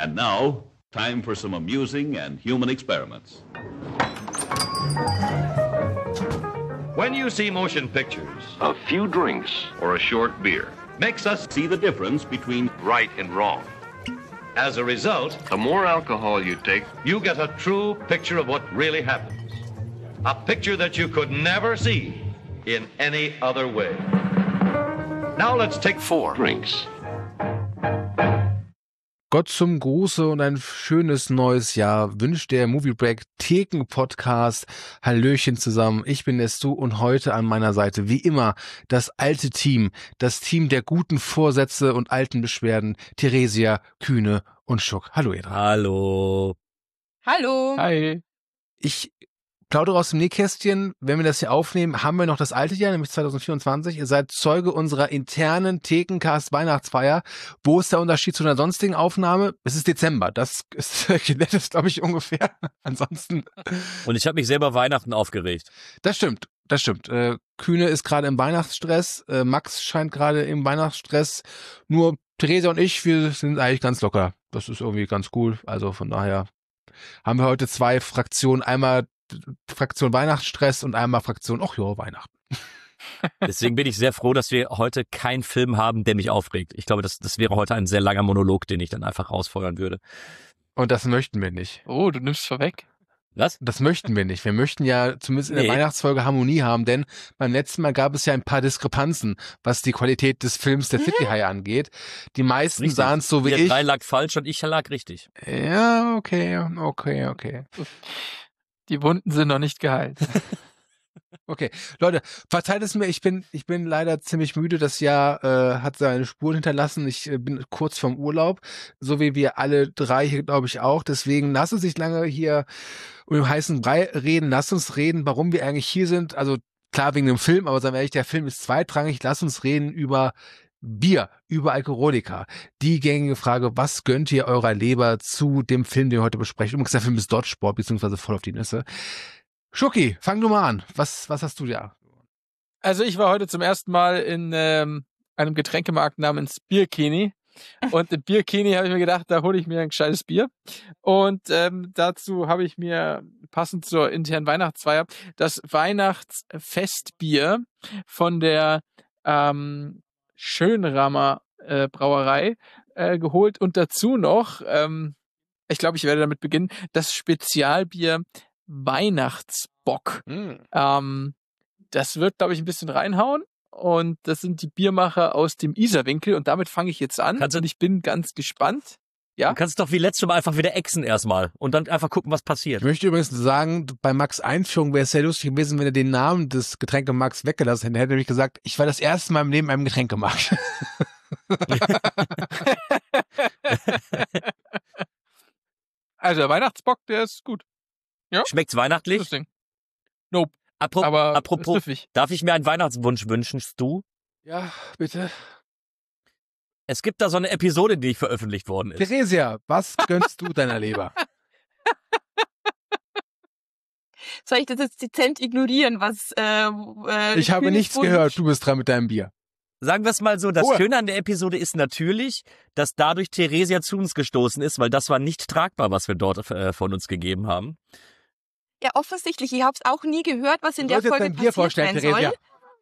And now, time for some amusing and human experiments. When you see motion pictures, a few drinks or a short beer makes us See the difference between right and wrong. As a result, the more alcohol you take, you get a true picture of what really happens. A picture that you could never see in any other way. Now let's take 4 drinks. Gott zum Gruße und ein schönes neues Jahr wünscht der Movie Break Theken Podcast. Hallöchen zusammen, ich bin der Stu und heute an meiner Seite wie immer das alte Team, das Team der guten Vorsätze und alten Beschwerden, Theresia, Kühne und Schuck. Hallo ihr drei. Hallo. Hallo. Hi. Ich plaudere aus dem Nähkästchen, wenn wir das hier aufnehmen, haben wir noch das alte Jahr, nämlich 2024. Ihr seid Zeuge unserer internen Thekencast Weihnachtsfeier. Wo ist der Unterschied zu einer sonstigen Aufnahme? Es ist Dezember, das ist, glaube ich, ungefähr. Ansonsten. Und ich habe mich selber Weihnachten aufgeregt. Das stimmt. Kühne ist gerade im Weihnachtsstress, Max scheint gerade im Weihnachtsstress. Nur Theresia und ich, wir sind eigentlich ganz locker. Das ist irgendwie ganz cool. Also von daher haben wir heute 2 Fraktionen. Einmal Fraktion Weihnachtsstress und einmal Fraktion, Weihnachten. Deswegen bin ich sehr froh, dass wir heute keinen Film haben, der mich aufregt. Ich glaube, das wäre heute ein sehr langer Monolog, den ich dann einfach rausfeuern würde. Und das möchten wir nicht. Oh, du nimmst vorweg. Was? Das möchten wir nicht. Wir möchten ja zumindest in der Weihnachtsfolge Harmonie haben, denn beim letzten Mal gab es ja ein paar Diskrepanzen, was die Qualität des Films Der City High angeht. Die meisten sahen es so wie Ihr ich. 3 lag falsch und ich lag richtig. Ja, okay. Die Wunden sind noch nicht geheilt. Okay, Leute, verzeiht es mir, ich bin leider ziemlich müde. Das Jahr hat seine Spuren hinterlassen. Ich bin kurz vorm Urlaub, so wie wir alle 3 hier, glaube ich, auch. Deswegen lasst uns nicht lange hier um den heißen Brei reden. Lasst uns reden, warum wir eigentlich hier sind. Also klar wegen dem Film, aber sagen wir ehrlich, der Film ist zweitrangig. Lasst uns reden über Bier, über Alkoholiker. Die gängige Frage, was gönnt ihr eurer Leber zu dem Film, den wir heute besprechen? Übrigens, der Film ist Dodgeball, beziehungsweise voll auf die Nüsse. Schucki, fang du mal an. Was hast du da? Also ich war heute zum ersten Mal in einem Getränkemarkt namens Bierkini. Und im Bierkini habe ich mir gedacht, da hole ich mir ein gescheites Bier. Und dazu habe ich mir, passend zur internen Weihnachtsfeier, das Weihnachtsfestbier von der Schönrammer Brauerei geholt. Und dazu noch, ich glaube, ich werde damit beginnen, das Spezialbier Weihnachtsbock. Das wird, glaube ich, ein bisschen reinhauen. Und das sind die Biermacher aus dem Isarwinkel. Und damit fange ich jetzt an. Und ich bin ganz gespannt. Ja? Du kannst doch wie letztes Mal einfach wieder exen erstmal und dann einfach gucken, was passiert. Ich möchte übrigens sagen, bei Max' Einführung wäre es sehr lustig gewesen, wenn er den Namen des Getränkemarkts weggelassen hätte. Er hätte nämlich gesagt, ich war das erste Mal im Leben in einem Getränkemarkt. Also der Weihnachtsbock, der ist gut. Ja? Schmeckt's weihnachtlich? Das Ding. Nope. Apropos, darf ich mir einen Weihnachtswunsch wünschen, Stu? Ja, bitte. Es gibt da so eine Episode, die nicht veröffentlicht worden ist. Theresia, was gönnst du deiner Leber? Soll ich das jetzt dezent ignorieren, was ich habe nichts gehört, du bist dran mit deinem Bier. Sagen wir es mal so, das Schöne an der Episode ist natürlich, dass dadurch Theresia zu uns gestoßen ist, weil das war nicht tragbar, was wir dort von uns gegeben haben. Ja, offensichtlich. Ich habe es auch nie gehört, was in der Folge Bier vorstellen, passiert sein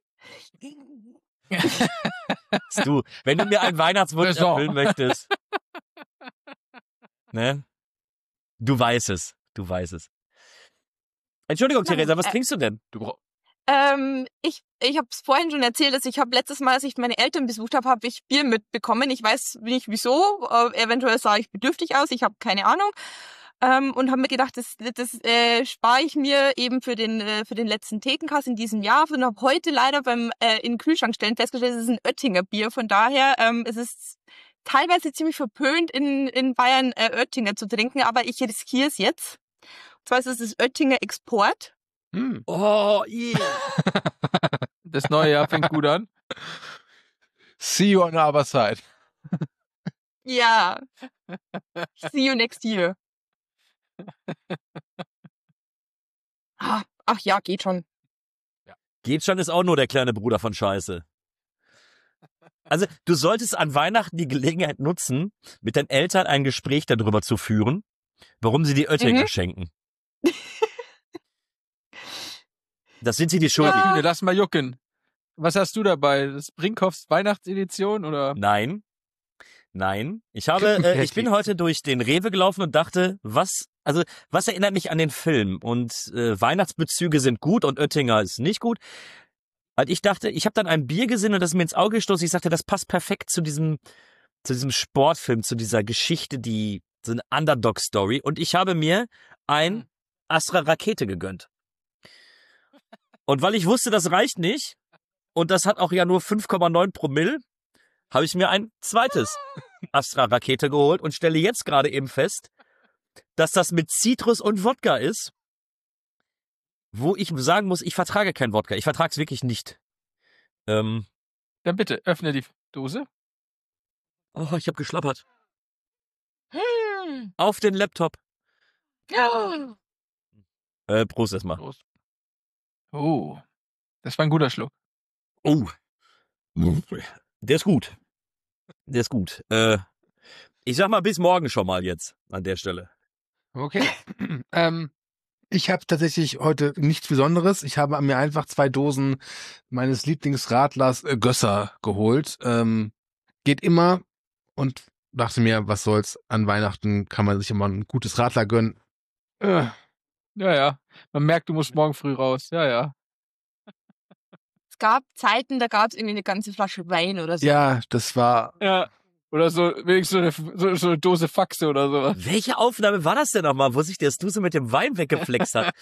soll. Du, wenn du mir einen Weihnachtswunsch erfüllen möchtest, ne? Du weißt es. Entschuldigung, Theresia, was trinkst du denn? Ich habe es vorhin schon erzählt, dass ich habe letztes Mal, als ich meine Eltern besucht habe, habe ich Bier mitbekommen. Ich weiß nicht wieso. Eventuell sah ich bedürftig aus. Ich habe keine Ahnung. Und habe mir gedacht, das spare ich mir eben für den letzten Thekencast in diesem Jahr und habe heute leider beim in den Kühlschrank stellen festgestellt, es ist ein Oettinger Bier. Von daher es ist teilweise ziemlich verpönt in Bayern Oettinger zu trinken, aber ich riskiere es jetzt. Und zwar ist es das Oettinger Export. Oh, yeah. Das neue Jahr fängt gut an. See you on the other side. Ja. See you next year. Ach ja, geht schon. Ja. Geht schon ist auch nur der kleine Bruder von Scheiße. Also du solltest an Weihnachten die Gelegenheit nutzen, mit deinen Eltern ein Gespräch darüber zu führen, warum sie die Oettinger schenken. Das sind sie dir schuldig. Kühne, lass mal jucken. Was hast du dabei? Das Brinkhoffs Weihnachtsedition oder? Nein. Ich bin heute durch den Rewe gelaufen und dachte, was erinnert mich an den Film? Und Weihnachtsbezüge sind gut und Oettinger ist nicht gut. Weil ich dachte, ich habe dann ein Bier gesehen und das ist mir ins Auge gestoßen. Ich sagte, das passt perfekt zu diesem Sportfilm, zu dieser Geschichte, so eine Underdog-Story. Und ich habe mir ein Astra Rakete gegönnt. Und weil ich wusste, das reicht nicht, und das hat auch ja nur 5,9 Promille, habe ich mir ein zweites Astra Rakete geholt und stelle jetzt gerade eben fest, dass das mit Zitrus und Wodka ist, wo ich sagen muss, ich vertrage kein Wodka. Ich vertrage es wirklich nicht. Dann bitte, öffne die Dose. Oh, ich habe geschlappert. Auf den Laptop. Prost erstmal. Prost. Oh, das war ein guter Schluck. Oh. Der ist gut. Ich sag mal bis morgen schon mal jetzt an der Stelle. Okay. Ich habe tatsächlich heute nichts Besonderes. Ich habe mir einfach 2 Dosen meines Lieblingsradlers Gösser geholt. Geht immer und dachte mir, was soll's, an Weihnachten kann man sich immer ein gutes Radler gönnen. Ja. Man merkt, du musst morgen früh raus. Ja. Es gab Zeiten, da gab es irgendwie eine ganze Flasche Wein oder so. Ja, das war... Ja. Oder so, wenigstens so eine Dose Faxe oder sowas. Welche Aufnahme war das denn nochmal, wo sich der Stuse mit dem Wein weggeflext hat?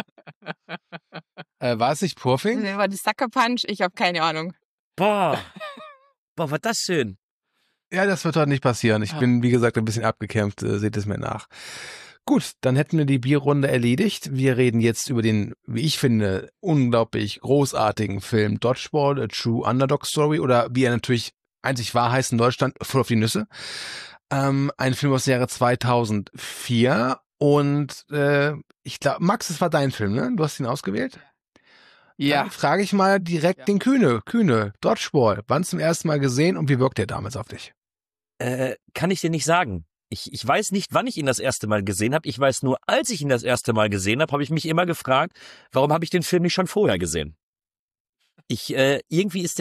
war es nicht Purfing? Das war die Sucker Punch, ich habe keine Ahnung. Boah, war das schön. Ja, das wird heute nicht passieren. Ich bin, wie gesagt, ein bisschen abgekämpft. Seht es mir nach. Gut, dann hätten wir die Bierrunde erledigt. Wir reden jetzt über den, wie ich finde, unglaublich großartigen Film Dodgeball, A True Underdog Story, oder wie er natürlich einzig wahr heißt in Deutschland, Voll auf die Nüsse. Ein Film aus dem Jahre 2004. Und ich glaube, Max, das war dein Film, ne? Du hast ihn ausgewählt? Ja. Dann frage ich mal direkt den Kühne, Dodgeball. Wann zum ersten Mal gesehen und wie wirkt der damals auf dich? Kann ich dir nicht sagen. Ich weiß nicht, wann ich ihn das erste Mal gesehen habe. Ich weiß nur, als ich ihn das erste Mal gesehen habe, habe ich mich immer gefragt, warum habe ich den Film nicht schon vorher gesehen? Irgendwie ist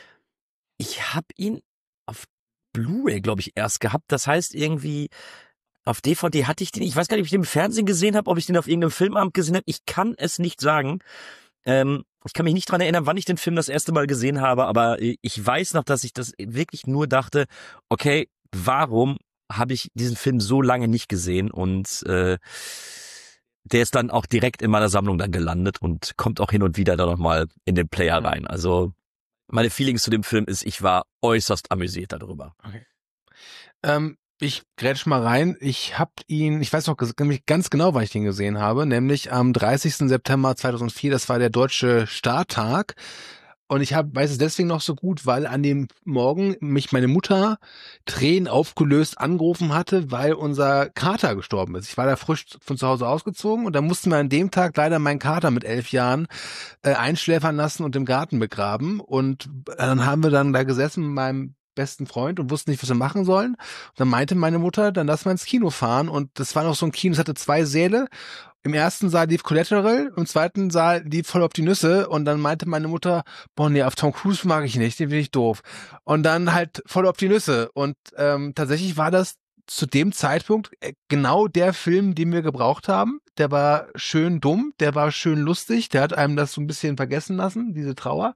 ich habe ihn auf Blu-ray, glaube ich, erst gehabt. Das heißt irgendwie, auf DVD hatte ich den, ich weiß gar nicht, ob ich den im Fernsehen gesehen habe, ob ich den auf irgendeinem Filmabend gesehen habe. Ich kann es nicht sagen. Ich kann mich nicht dran erinnern, wann ich den Film das erste Mal gesehen habe, aber ich weiß noch, dass ich das wirklich nur dachte, okay, warum habe ich diesen Film so lange nicht gesehen? Und der ist dann auch direkt in meiner Sammlung dann gelandet und kommt auch hin und wieder da nochmal in den Player rein. Also meine Feelings zu dem Film ist, ich war äußerst amüsiert darüber. Okay. Ich grätsch mal rein. Ich weiß noch ganz genau, wann ich den gesehen habe, nämlich am 30. September 2004. Das war der deutsche Starttag. Und ich weiß es deswegen noch so gut, weil an dem Morgen mich meine Mutter Tränen aufgelöst angerufen hatte, weil unser Kater gestorben ist. Ich war da frisch von zu Hause ausgezogen und da mussten wir an dem Tag leider meinen Kater mit 11 Jahren einschläfern lassen und im Garten begraben. Und dann haben wir dann da gesessen mit meinem besten Freund und wussten nicht, was wir machen sollen. Und dann meinte meine Mutter, dann lass mal ins Kino fahren. Und das war noch so ein Kino, es hatte 2 Säle. Im ersten Saal lief Collateral, im zweiten Saal lief Voll auf die Nüsse. Und dann meinte meine Mutter, boah, nee, auf Tom Cruise mag ich nicht, den finde ich doof. Und dann halt Voll auf die Nüsse. Und tatsächlich war das zu dem Zeitpunkt genau der Film, den wir gebraucht haben. Der war schön dumm, der war schön lustig, der hat einem das so ein bisschen vergessen lassen, diese Trauer.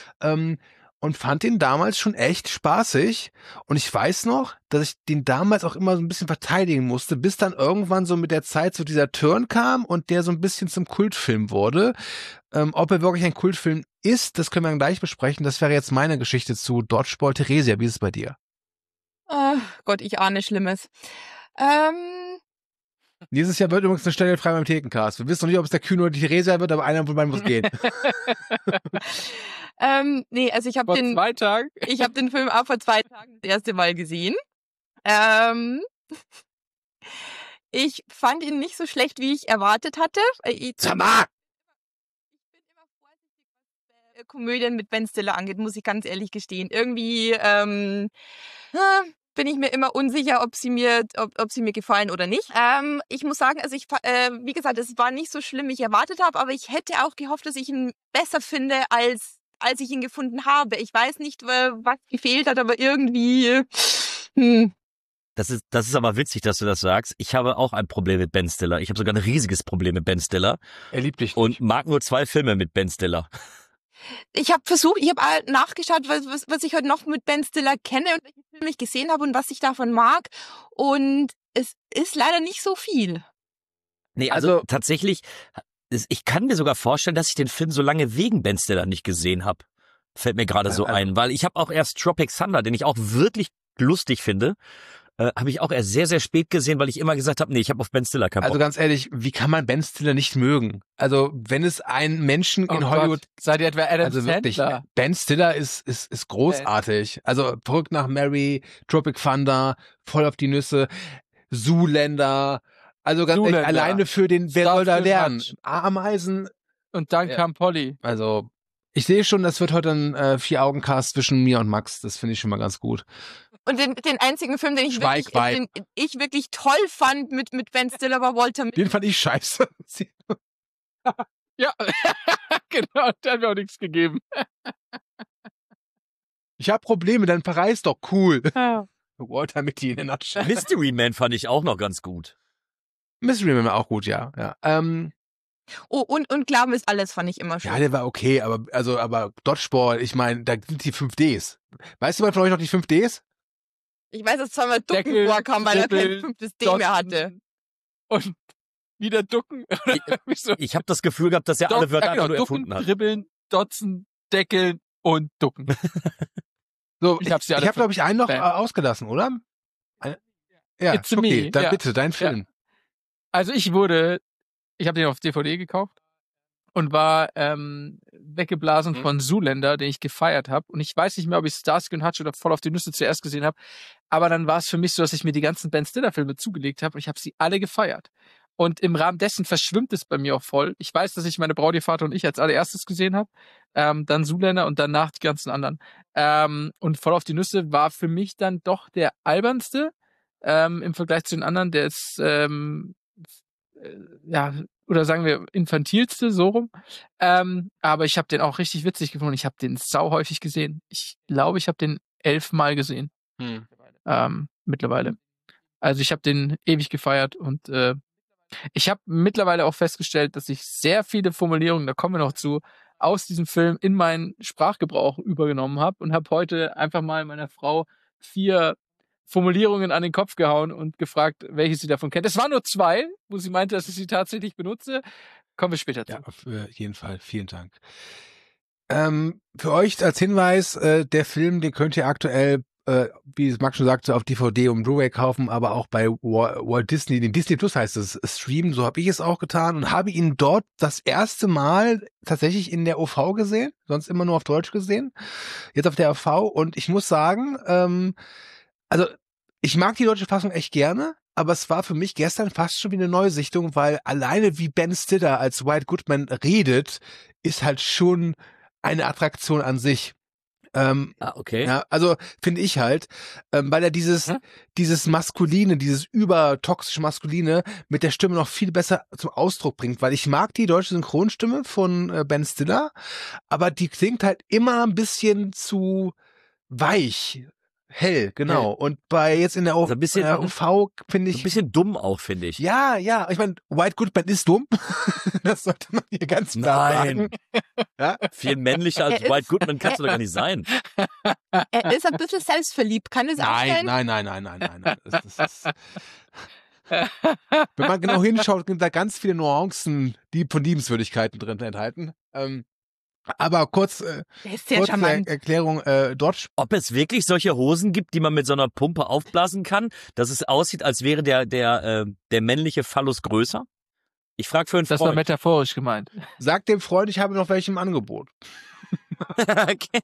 Und fand den damals schon echt spaßig. Und ich weiß noch, dass ich den damals auch immer so ein bisschen verteidigen musste, bis dann irgendwann so mit der Zeit so dieser Turn kam und der so ein bisschen zum Kultfilm wurde. Ob er wirklich ein Kultfilm ist, das können wir dann gleich besprechen. Das wäre jetzt meine Geschichte zu Dodgeball. Theresia, wie ist es bei dir? Gott, ich ahne Schlimmes. Dieses Jahr wird übrigens eine Stelle frei beim Thekencast. Wir wissen noch nicht, ob es der Kühne oder die Theresia wird, aber einer von beiden muss gehen. Nee, also ich habe Vor 2 Tagen. Ich habe den Film auch vor 2 Tagen das erste Mal gesehen. Ich fand ihn nicht so schlecht, wie ich erwartet hatte. Sag mal! Komödien mit Ben Stiller angeht, muss ich ganz ehrlich gestehen. Irgendwie bin ich mir immer unsicher, ob sie mir gefallen oder nicht. Ich muss sagen, also wie gesagt, es war nicht so schlimm, wie ich erwartet habe, aber ich hätte auch gehofft, dass ich ihn besser finde, als ich ihn gefunden habe. Ich weiß nicht, was gefehlt hat, aber irgendwie. Das ist aber witzig, dass du das sagst. Ich habe auch ein Problem mit Ben Stiller. Ich habe sogar ein riesiges Problem mit Ben Stiller. Er liebt dich Und nicht. mag nur 2 Filme mit Ben Stiller. Ich habe nachgeschaut, was ich heute noch mit Ben Stiller kenne und welche Filme ich gesehen habe und was ich davon mag. Und es ist leider nicht so viel. Nee, also tatsächlich, ich kann mir sogar vorstellen, dass ich den Film so lange wegen Ben Stiller nicht gesehen habe. Fällt mir gerade so ein, weil ich habe auch erst Tropic Thunder, den ich auch wirklich lustig finde, habe ich auch erst sehr, sehr spät gesehen, weil ich immer gesagt habe, nee, ich habe auf Ben Stiller keinen Bock. Also ganz ehrlich, wie kann man Ben Stiller nicht mögen? Also wenn es einen Menschen in Hollywood... Seid ihr etwa Adam Also wirklich, Sandler? Ben Stiller ist großartig. Also verrückt nach Mary, Tropic Thunder, voll auf die Nüsse, Zoolander. Also ganz ehrlich, alleine für den, wer soll da lernen? Ameisen. Und dann kam Polly. Also ich sehe schon, das wird heute ein 4-Augen-Cast zwischen mir und Max. Das finde ich schon mal ganz gut. Und den einzigen Film, den ich wirklich toll fand mit Ben Stiller, war Walter Mitty. Den fand ich scheiße. Ja, genau, der hat mir auch nichts gegeben. Ich habe Probleme, dann verreist doch cool. Walter Mitty in der Nutshell. Mystery Man fand ich auch noch ganz gut. Mystery Man war auch gut, ja. Oh, und Glauben ist alles, fand ich immer schön. Ja, der war okay, aber Dodgeball, ich meine, da sind die 5Ds. Weißt du, von euch noch die 5Ds? Ich weiß, dass zweimal Ducken Deckel, vorkam, weil er kein Dribbel, 5. D mehr hatte. Und wieder Ducken. Ich habe das Gefühl gehabt, dass er alle Wörter einfach nur Ducken, erfunden hat. Dribbeln, Dotzen, Deckeln und Ducken. So, Ich habe glaube ich, einen noch ausgelassen, oder? Ja, It's okay, me. dann Ja. bitte, dein Film. Also ich habe den auf DVD gekauft und war weggeblasen von Zoolander, den ich gefeiert habe. Und ich weiß nicht mehr, ob ich Starsky und Hutch oder Voll auf die Nüsse zuerst gesehen habe. Aber dann war es für mich so, dass ich mir die ganzen Ben Stiller-Filme zugelegt habe und ich habe sie alle gefeiert. Und im Rahmen dessen verschwimmt es bei mir auch voll. Ich weiß, dass ich meine Braut, ihr Vater und ich als allererstes gesehen habe. Dann Zoolander und danach die ganzen anderen. Und Voll auf die Nüsse war für mich dann doch der albernste im Vergleich zu den anderen. Der ist oder sagen wir infantilste, so rum. Aber ich habe den auch richtig witzig gefunden. Ich habe den sau häufig gesehen. Ich glaube, ich habe den 11 Mal gesehen. Mittlerweile. Also ich habe den ewig gefeiert und ich habe mittlerweile auch festgestellt, dass ich sehr viele Formulierungen, da kommen wir noch zu, aus diesem Film in meinen Sprachgebrauch übergenommen habe und habe heute einfach mal meiner Frau 4 Formulierungen an den Kopf gehauen und gefragt, welche sie davon kennt. Es waren nur 2, wo sie meinte, dass ich sie tatsächlich benutze. Kommen wir später zu. Ja, auf jeden Fall. Vielen Dank. Für euch als Hinweis, der Film, den könnt ihr aktuell, wie Max schon sagte, auf DVD und Blu-ray kaufen, aber auch bei Walt Disney, den Disney Plus heißt es, streamen. So habe ich es auch getan und habe ihn dort das erste Mal tatsächlich in der OV gesehen, sonst immer nur auf Deutsch gesehen. Jetzt auf der OV und ich muss sagen, also ich mag die deutsche Fassung echt gerne, aber es war für mich gestern fast schon wie eine Neusichtung, weil alleine wie Ben Stiller als White Goodman redet, ist halt schon eine Attraktion an sich. Okay. Ja, also finde ich halt, weil er dieses Maskuline, dieses übertoxische Maskuline mit der Stimme noch viel besser zum Ausdruck bringt, weil ich mag die deutsche Synchronstimme von Ben Stiller, aber die klingt halt immer ein bisschen zu weich. Hell, genau. Hell. Und bei jetzt in der Also ein bisschen, UV finde ich. Ein bisschen dumm auch, finde ich. Ja. Ich meine, White Goodman ist dumm. Das sollte man hier ganz klar sagen. Ja? Viel männlicher als White Goodman kannst du doch gar nicht sein. Er ist ein bisschen selbstverliebt, kann es auch sein? Nein. Das ist, wenn man genau hinschaut, sind da ganz viele Nuancen, die von Liebenswürdigkeiten drin enthalten. Aber kurze Erklärung, dort. Ob es wirklich solche Hosen gibt, die man mit so einer Pumpe aufblasen kann, dass es aussieht, als wäre der männliche Phallus größer? Ich frage für einen Freund. Das war metaphorisch gemeint. Sag dem Freund, ich habe noch welche im Angebot. Okay.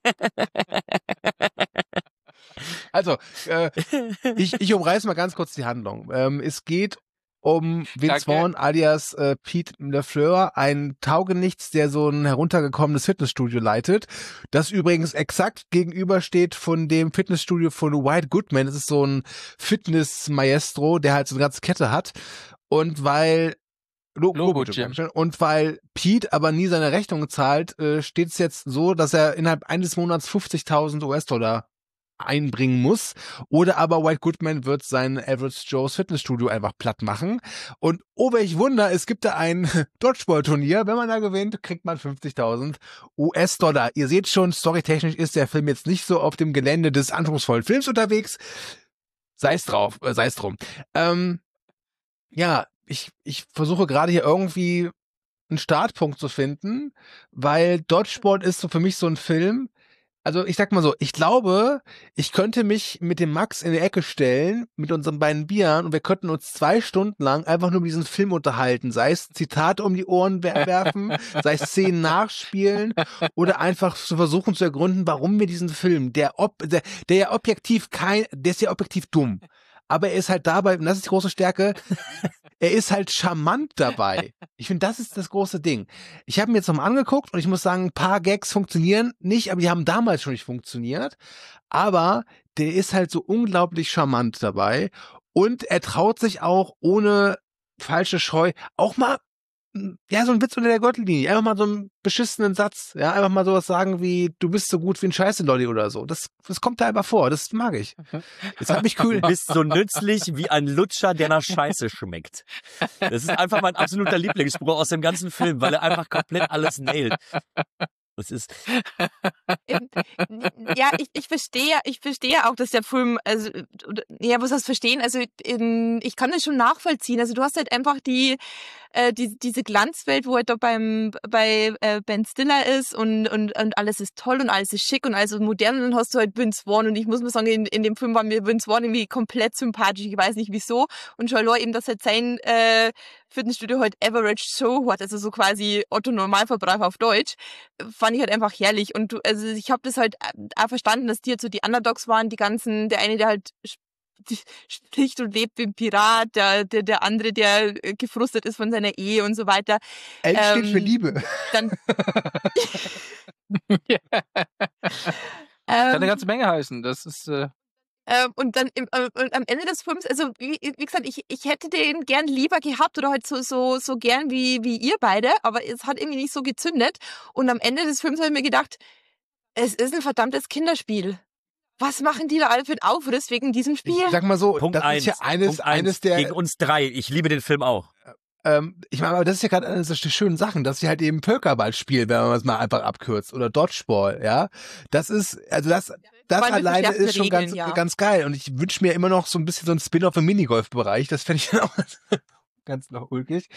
Also, ich umreiße mal ganz kurz die Handlung. Es geht um Vince Danke. Vaughn alias Pete LaFleur, ein Taugenichts, der so ein heruntergekommenes Fitnessstudio leitet, das übrigens exakt gegenübersteht von dem Fitnessstudio von White Goodman. Das ist so ein Fitness-Maestro, der halt so eine ganze Kette hat. Und weil Logo Gym. Und weil Pete aber nie seine Rechnung zahlt, steht es jetzt so, dass er innerhalb eines Monats 50.000 US-Dollar einbringen muss. Oder aber White Goodman wird sein Average Joe's Fitnessstudio einfach platt machen. Und oh, welch Wunder, es gibt da ein Dodgeball-Turnier. Wenn man da gewinnt, kriegt man 50.000 US-Dollar. Ihr seht schon, storytechnisch ist der Film jetzt nicht so auf dem Gelände des anspruchsvollen Films unterwegs. Sei es drum. Ja, ich versuche gerade hier irgendwie einen Startpunkt zu finden, weil Dodgeball ist so für mich so ein Film. Also ich sag mal so, ich glaube, ich könnte mich mit dem Max in die Ecke stellen, mit unseren beiden Bieren, und wir könnten uns 2 Stunden lang einfach nur über diesen Film unterhalten. Sei es Zitate um die Ohren werfen, sei es Szenen nachspielen oder einfach zu versuchen zu ergründen, warum wir diesen Film, der ja objektiv der ist ja objektiv dumm. Aber er ist halt dabei, und das ist die große Stärke, er ist halt charmant dabei. Ich finde, das ist das große Ding. Ich habe mir jetzt nochmal angeguckt und ich muss sagen, ein paar Gags funktionieren nicht, aber die haben damals schon nicht funktioniert. Aber der ist halt so unglaublich charmant dabei und er traut sich auch ohne falsche Scheu auch mal, ja, so ein Witz unter der Gürtellinie, einfach mal so einen beschissenen Satz, ja, einfach mal sowas sagen wie, du bist so gut wie ein Scheiße-Lolli oder so. Das kommt da einfach vor, das mag ich. Das hat mich kühl. Du bist so nützlich wie ein Lutscher, der nach Scheiße schmeckt. Das ist einfach mein absoluter Lieblingsspruch aus dem ganzen Film, weil er einfach komplett alles nailt. Das ist. Ja, ich verstehe auch, dass der Film, also, ja, was heißt verstehen? Also, ich kann das schon nachvollziehen. Also, du hast halt einfach diese Glanzwelt, wo halt da bei Ben Stiller ist und alles ist toll und alles ist schick und alles ist modern, und dann hast du halt Vince Vaughn, und ich muss mal sagen, in dem Film war mir Vince Vaughn irgendwie komplett sympathisch, ich weiß nicht wieso, und schon allein eben, dass halt sein Fitnessstudio halt Average Joe hat, also so quasi Otto Normalverbraucher auf Deutsch, fand ich halt einfach herrlich. Und also ich habe das halt auch verstanden, dass die halt so die Underdogs waren, die ganzen, der eine, der halt spricht und lebt wie ein Pirat, der andere, der gefrustet ist von seiner Ehe und so weiter. L steht für Liebe. Dann Kann eine ganze Menge heißen. Das ist. Und dann am Ende des Films, also wie gesagt, ich hätte den gern lieber gehabt oder halt so gern wie ihr beide, aber es hat irgendwie nicht so gezündet. Und am Ende des Films habe ich mir gedacht, es ist ein verdammtes Kinderspiel. Was machen die da alle für einen Aufriss wegen diesem Spiel? Ich sag mal so, Punkt das 1, ist ja eines der... Gegen uns 3. Ich liebe den Film auch. Ich meine, aber das ist ja gerade eine der schönen Sachen, dass sie halt eben Völkerball spielen, wenn man es mal einfach abkürzt, oder Dodgeball, ja. Das ist, also das alleine ist schon ganz geil. Und ich wünsche mir immer noch so ein bisschen so ein Spin-off im Minigolf-Bereich. Das fände ich dann auch ganz noch ulkig.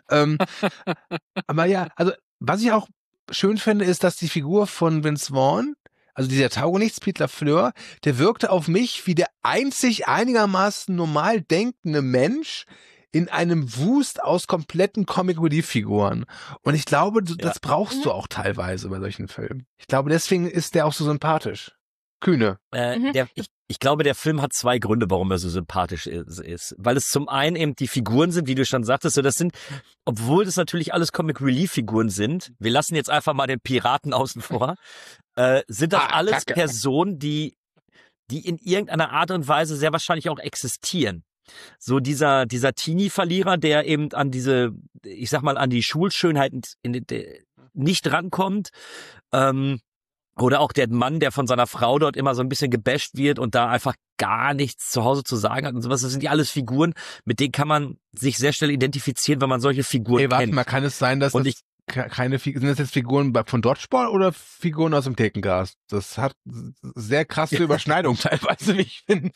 Aber ja, also was ich auch schön finde, ist, dass die Figur von Vince Vaughn, also dieser Taugenichts, Pete LaFleur, der wirkte auf mich wie der einzig einigermaßen normal denkende Mensch in einem Wust aus kompletten Comic-Relief-Figuren. Und ich glaube, das brauchst du auch teilweise bei solchen Filmen. Ich glaube, deswegen ist der auch so sympathisch. Kühne. Ich glaube, der Film hat 2 Gründe, warum er so sympathisch ist. Weil es zum einen eben die Figuren sind, wie du schon sagtest, so das sind, obwohl das natürlich alles Comic-Relief-Figuren sind, wir lassen jetzt einfach mal den Piraten außen vor, sind das alles Kacke. Personen, die in irgendeiner Art und Weise sehr wahrscheinlich auch existieren. So dieser Teenie-Verlierer, der eben an diese, ich sag mal, an die Schulschönheit nicht rankommt, oder auch der Mann, der von seiner Frau dort immer so ein bisschen gebasht wird und da einfach gar nichts zu Hause zu sagen hat und sowas. Das sind ja alles Figuren, mit denen kann man sich sehr schnell identifizieren, wenn man solche Figuren kennt. Warte mal, kann es sein, dass Und sind das jetzt Figuren von Dodgeball oder Figuren aus dem Thekengast? Das hat sehr krasse Überschneidungen teilweise, wie ich finde.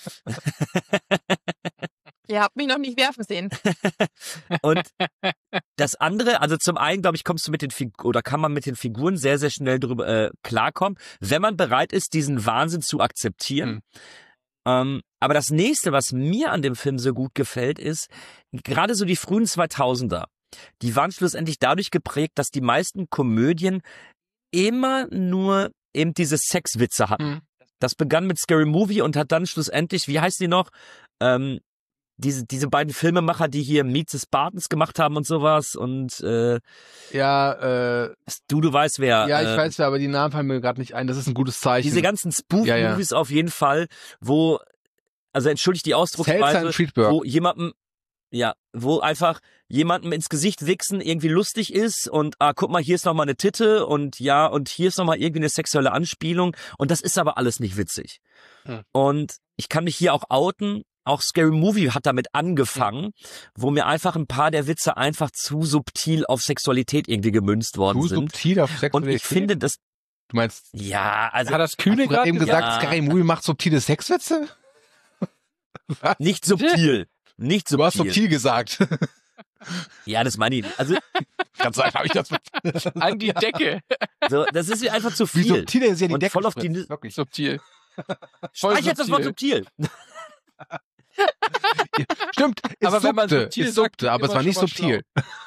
Ihr habt mich noch nicht werfen sehen. Und das andere, also zum einen, glaube ich, kommst du mit den oder kann man mit den Figuren sehr, sehr schnell drüber klarkommen, wenn man bereit ist, diesen Wahnsinn zu akzeptieren. Aber das nächste, was mir an dem Film so gut gefällt, ist gerade so die frühen 2000er. Die waren schlussendlich dadurch geprägt, dass die meisten Komödien immer nur eben diese Sexwitze hatten. Das begann mit Scary Movie und hat dann schlussendlich, wie heißt die noch? diese beiden Filmemacher, die hier Meet the Spartans gemacht haben und sowas und du weißt wer. Ja, ich weiß ja, aber die Namen fallen mir gerade nicht ein. Das ist ein gutes Zeichen. Diese ganzen Spoof-Movies auf jeden Fall, wo, also entschuldigt die Ausdrucksweise, wo einfach jemandem ins Gesicht wichsen irgendwie lustig ist und guck mal, hier ist nochmal eine Titte und hier ist nochmal irgendwie eine sexuelle Anspielung und das ist aber alles nicht witzig. Und ich kann mich hier auch outen, auch Scary Movie hat damit angefangen, wo mir einfach ein paar der Witze einfach zu subtil auf Sexualität irgendwie gemünzt worden sind. Zu subtil auf Sexualität? Und ich finde das... Du meinst... Ja, also... Hat das Kühne gerade eben gesagt, ja. Scary Movie macht subtile Sexwitze? Was? Nicht subtil. Nicht subtil. Du hast subtil gesagt. Ja, das meine ich. Also ganz einfach habe ich das an die Decke. So, das ist mir einfach zu viel. Wie subtil ist ja die und Decke. voll auf die wirklich subtil. Streich jetzt das Wort subtil. Stimmt, aber wenn man subtil ist subtil, aber es war nicht subtil.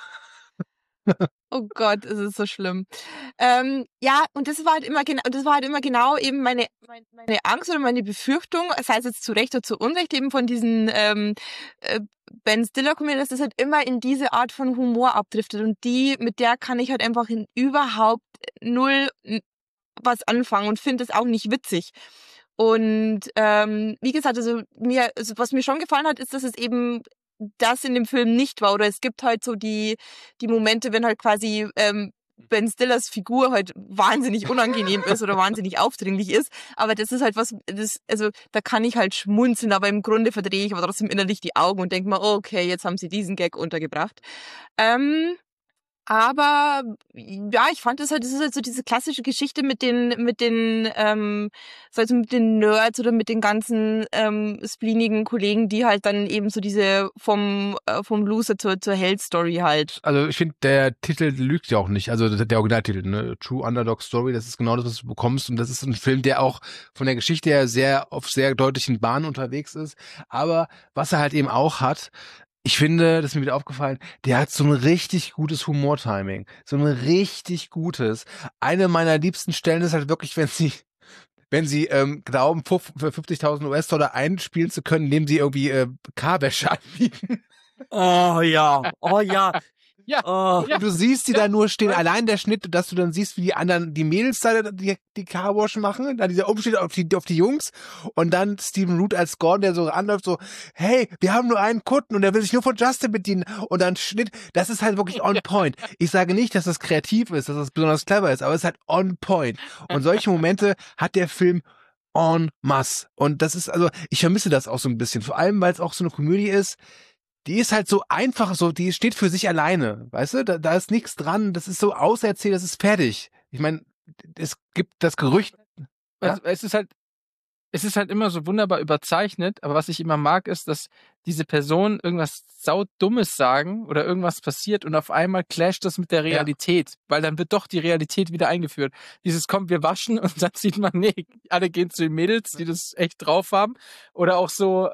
Oh Gott, es ist so schlimm. Ja, und das war halt immer genau eben meine Angst oder meine Befürchtung, sei es jetzt zu Recht oder zu Unrecht, eben von diesen Ben Stiller-Komödien, dass das halt immer in diese Art von Humor abdriftet und mit der kann ich halt einfach überhaupt null was anfangen und finde es auch nicht witzig. Und wie gesagt, also was mir schon gefallen hat, ist, dass es eben das in dem Film nicht war. Oder es gibt halt so die Momente, wenn halt quasi Ben Stillers Figur halt wahnsinnig unangenehm ist oder wahnsinnig aufdringlich ist. Aber das ist halt also da kann ich halt schmunzeln, aber im Grunde verdrehe ich aber trotzdem innerlich die Augen und denke mir, okay, jetzt haben sie diesen Gag untergebracht. Aber ja, ich fand das ist halt so diese klassische Geschichte mit den Nerds oder mit den ganzen spleenigen Kollegen, die halt dann eben so diese vom Loser zur Held-Story halt. Also ich finde, der Titel lügt ja auch nicht. Also der Originaltitel, ne? True Underdog Story, das ist genau das, was du bekommst. Und das ist ein Film, der auch von der Geschichte her auf sehr deutlichen Bahnen unterwegs ist. Aber was er halt eben auch hat, ich finde, das ist mir wieder aufgefallen, der hat so ein richtig gutes Humor-Timing. So ein richtig gutes. Eine meiner liebsten Stellen ist halt wirklich, wenn sie glauben, für 50.000 US-Dollar einspielen zu können, indem sie irgendwie K-Wäsche anbieten. Oh ja. Ja. Oh. Ja. Du siehst die da nur stehen, allein der Schnitt, dass du dann siehst, wie die Mädels da die Carwash machen, dann dieser Umschnitt auf die Jungs und dann Stephen Root als Gordon, der so anläuft, so, hey, wir haben nur einen Kunden und der will sich nur von Justin bedienen und dann Schnitt, das ist halt wirklich on point. Ich sage nicht, dass das kreativ ist, dass das besonders clever ist, aber es ist halt on point. Und solche Momente hat der Film en masse. Und das ist, also, ich vermisse das auch so ein bisschen, vor allem, weil es auch so eine Komödie ist, die ist halt so einfach, so, die steht für sich alleine, weißt du? Da ist nichts dran, das ist so auserzählt, das ist fertig. Ich meine, es gibt das Gerücht. Ja? Es ist halt immer so wunderbar überzeichnet, aber was ich immer mag, ist, dass diese Personen irgendwas saudummes sagen oder irgendwas passiert und auf einmal clasht das mit der Realität, weil dann wird doch die Realität wieder eingeführt. Kommt, wir waschen und dann sieht man, nee, alle gehen zu den Mädels, die das echt drauf haben. Oder auch so,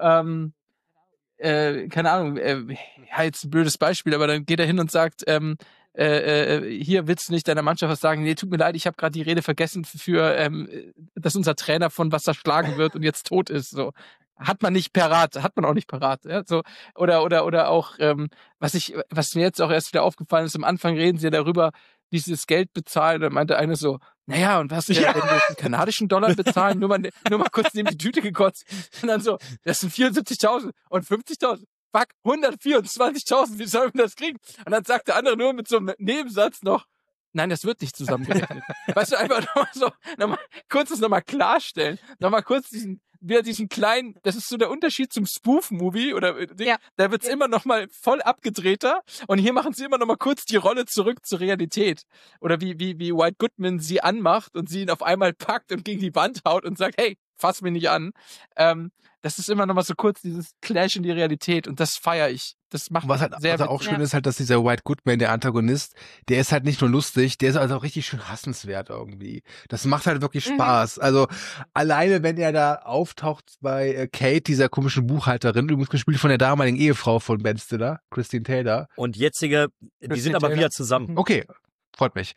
keine Ahnung, ja, jetzt ein blödes Beispiel, aber dann geht er hin und sagt, hier willst du nicht deiner Mannschaft was sagen? Nee, tut mir leid, ich habe gerade die Rede vergessen dass unser Trainer von was schlagen wird und jetzt tot ist. So hat man auch nicht parat. Ja? So oder auch was mir jetzt auch erst wieder aufgefallen ist. Am Anfang reden sie ja darüber, dieses Geld bezahlen. Dann meinte eine so, naja, und was, wenn wir einen kanadischen Dollar bezahlen, nur mal kurz neben die Tüte gekotzt. Und dann so, das sind 74.000 und 50.000. Fuck, 124.000, wie sollen wir das kriegen? Und dann sagt der andere nur mit so einem Nebensatz noch, nein, das wird nicht zusammengerechnet. Weißt du, einfach nochmal klarstellen. Nochmal kurz diesen kleinen, das ist so der Unterschied zum Spoof-Movie oder da wird's immer noch mal voll abgedrehter und hier machen sie immer noch mal kurz die Rolle zurück zur Realität. Oder wie White Goodman sie anmacht und sie ihn auf einmal packt und gegen die Wand haut und sagt, hey, fass mich nicht an. Das ist immer noch mal so kurz dieses Clash in die Realität und das feiere ich. Das macht was halt sehr auch schön ist halt, dass dieser White Goodman, der Antagonist, der ist halt nicht nur lustig, der ist also auch richtig schön hassenswert irgendwie. Das macht halt wirklich Spaß. Also alleine, wenn er da auftaucht bei Kate, dieser komischen Buchhalterin, übrigens gespielt von der damaligen Ehefrau von Ben Stiller, Christine Taylor. Und die sind aber wieder zusammen. Okay, freut mich.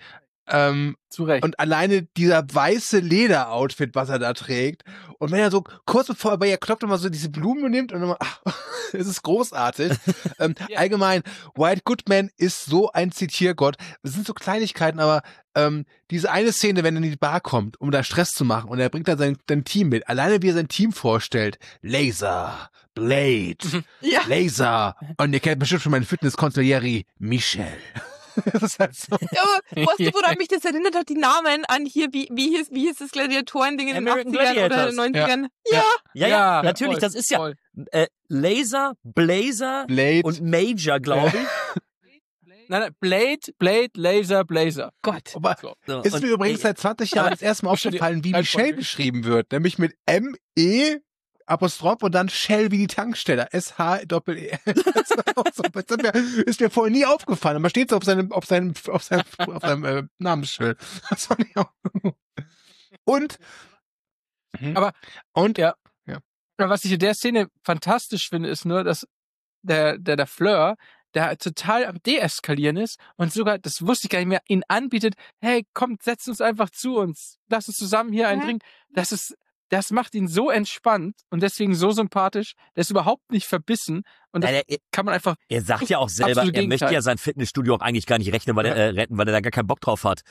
Zu Recht. Und alleine dieser weiße Lederoutfit, was er da trägt. Und wenn er so kurz bevor er bei ihr klopft, immer so diese Blume nimmt und immer, es ist großartig. Allgemein, White Goodman ist so ein Zitiergott. Es sind so Kleinigkeiten, aber diese eine Szene, wenn er in die Bar kommt, um da Stress zu machen und er bringt dann sein Team mit. Alleine wie er sein Team vorstellt. Laser, Blade, Ja. Laser. Und ihr kennt bestimmt schon meinen Fitness-Consigliere Michelle. Das ist halt so. Ja, aber weißt du, woran mich das erinnert hat? Die Namen an hier, wie hieß das Gladiatoren-Ding in den American 80ern oder Gladiators. 90ern? Ja, Ja, natürlich, voll, das ist ja voll. Laser, Blazer Blade. und Major, glaube ich. Nein, Blade, Laser, Blazer. Gott. Aber So, ist und mir übrigens ich- seit 20 Jahren das erste Mal Schon die aufgefallen, wie Reihenfolge. Michelle geschrieben wird. Nämlich mit M-E Apostroph und dann Shell wie die Tankstelle. S-H-Doppel-E. Das war auch so, ist mir vorher nie aufgefallen. Aber steht so auf seinem Namensschild. Das fand ich auch. Und, Aber- und, Ja. Aber was ich in der Szene fantastisch finde, ist nur, dass der Fleur, der total am Deeskalieren ist und sogar, das wusste ich gar nicht mehr, ihn anbietet, hey, kommt, setz uns einfach zu uns, lass uns zusammen hier einen Mhm. trinken. Das macht ihn so entspannt und deswegen so sympathisch. Der ist überhaupt nicht verbissen und das Nein, er, kann man einfach, er sagt ja auch selber, Absolut er möchte Gegenteil. ja sein Fitnessstudio auch eigentlich gar nicht retten, weil er da gar keinen Bock drauf hat.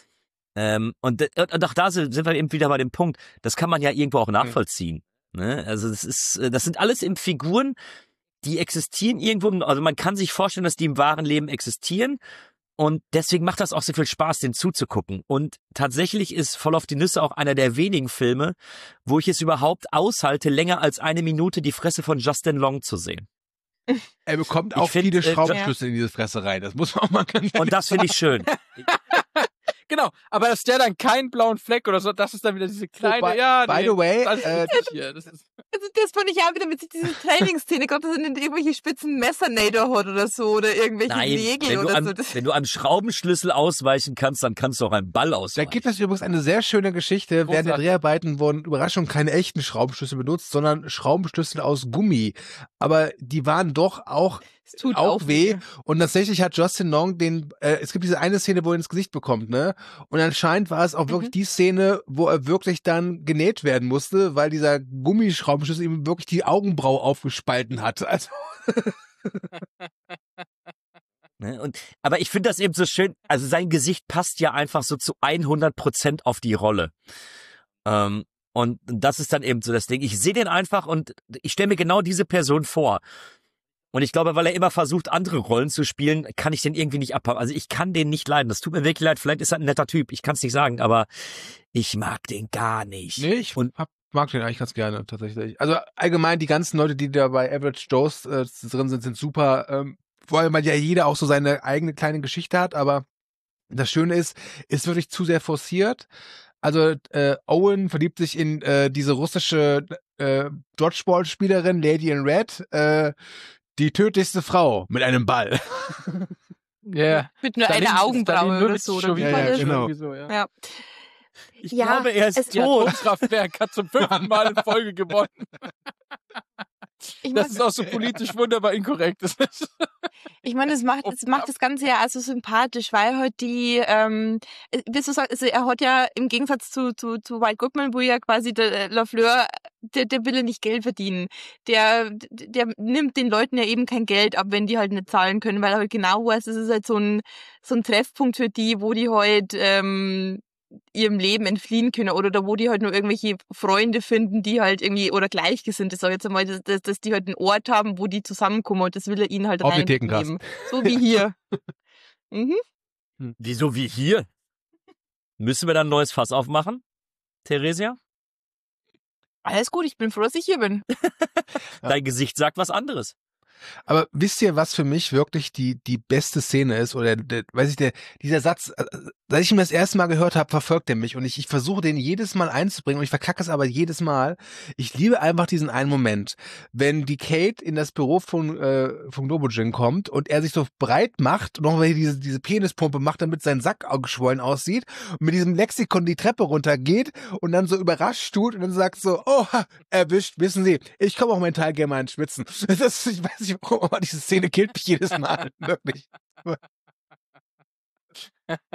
Und auch da sind wir eben wieder bei dem Punkt, das kann man ja irgendwo auch nachvollziehen. Ne? Also das sind alles eben Figuren, die existieren irgendwo, also man kann sich vorstellen, dass die im wahren Leben existieren. Und deswegen macht das auch so viel Spaß, den zuzugucken. Und tatsächlich ist Voll auf die Nüsse auch einer der wenigen Filme, wo ich es überhaupt aushalte, länger als 1 Minute die Fresse von Justin Long zu sehen. er bekommt Ich auch find, viele Schraubenschlüssel in diese Fresse rein. Das muss man auch mal ganz Und das finde ich schön. genau, aber dass der dann keinen blauen Fleck oder so, das ist dann wieder diese kleine, by the way, das ist hier, das ist, Also das fand ich auch wieder mit dieser Trainingsszene, Gott, dass er nicht irgendwelche spitzen Messernader hat oder so oder irgendwelche Nein, Nägel oder so. Das, wenn du einem Schraubenschlüssel ausweichen kannst, dann kannst du auch einen Ball Da ausweichen. gibt es übrigens eine sehr schöne Geschichte. Während der Großartig. Dreharbeiten wurden Überraschung keine echten Schraubenschlüssel benutzt, sondern Schraubenschlüssel aus Gummi. Aber die waren doch auch es tut auch weh. Und tatsächlich hat Justin Long es gibt diese eine Szene, wo er ins Gesicht bekommt, ne? Und anscheinend war es auch wirklich die Szene, wo er wirklich dann genäht werden musste, weil dieser Gummischraubenschlüssel ihm wirklich die Augenbraue aufgespalten hat. Also, Ne? Aber ich finde das eben so schön, also sein Gesicht passt ja einfach so zu 100% auf die Rolle. Und das ist dann eben so das Ding. Ich sehe den einfach und ich stelle mir genau diese Person vor. Und ich glaube, weil er immer versucht, andere Rollen zu spielen, kann ich den irgendwie nicht abhaben. Also ich kann den nicht leiden. Das tut mir wirklich leid. Vielleicht ist er ein netter Typ. Ich kann es nicht sagen, aber ich mag den gar nicht. nee, ich Und mag den eigentlich ganz gerne, tatsächlich. Also allgemein, die ganzen Leute, die da bei Average Joes drin sind super. Vor allem, weil ja jeder auch so seine eigene kleine Geschichte hat, aber das Schöne ist wirklich zu sehr forciert. Also Owen verliebt sich in diese russische Dodgeball-Spielerin Lady in Red, die tödlichste Frau mit einem Ball. yeah. mit nur Stalin- einer Augenbraue Stalin oder so. Oder wie Ja, war ja, das? genau. Irgendwie so, ja. Ja. ich Ja, glaube, er ist es- Die tot. Atomkraftwerk hat zum 5. Mal in Folge gewonnen. Ich Das mag- ist auch so politisch wunderbar inkorrekt. Das ist Ich meine, es macht das Ganze ja also sympathisch, weil halt die, wie du sagst, also er hat ja im Gegensatz zu White Goodman, wo ja quasi der Lafleur, der will ja nicht Geld verdienen. Der nimmt den Leuten ja eben kein Geld ab, wenn die halt nicht zahlen können, weil er halt genau weiß, es ist halt so ein Treffpunkt für die, wo die halt, ihrem Leben entfliehen können oder da wo die halt nur irgendwelche Freunde finden, die halt irgendwie, oder Gleichgesinnte, sag ich jetzt einmal, dass die halt einen Ort haben, wo die zusammenkommen und das will er ihnen halt Auf den reingeben. Thekenkasten. So wie hier. Mhm. Wieso wie hier? Müssen wir dann ein neues Fass aufmachen, Theresia? Alles gut, ich bin froh, dass ich hier bin. Dein Gesicht sagt was anderes. Aber wisst ihr, was für mich wirklich die beste Szene ist? Oder dieser Satz, seit ich ihn das erste Mal gehört habe, verfolgt er mich und ich versuche den jedes Mal einzubringen und ich verkacke es aber jedes Mal. Ich liebe einfach diesen einen Moment, wenn die Kate in das Büro von Nobujin kommt und er sich so breit macht und noch mal diese Penispumpe macht, damit sein Sack geschwollen aussieht und mit diesem Lexikon die Treppe runtergeht und dann so überrascht tut und dann sagt so, oh, erwischt, wissen Sie, ich komme auch meinen Teil gerne mal ins Schwitzen. Ich weiß nicht warum, aber diese Szene killt mich jedes Mal, wirklich.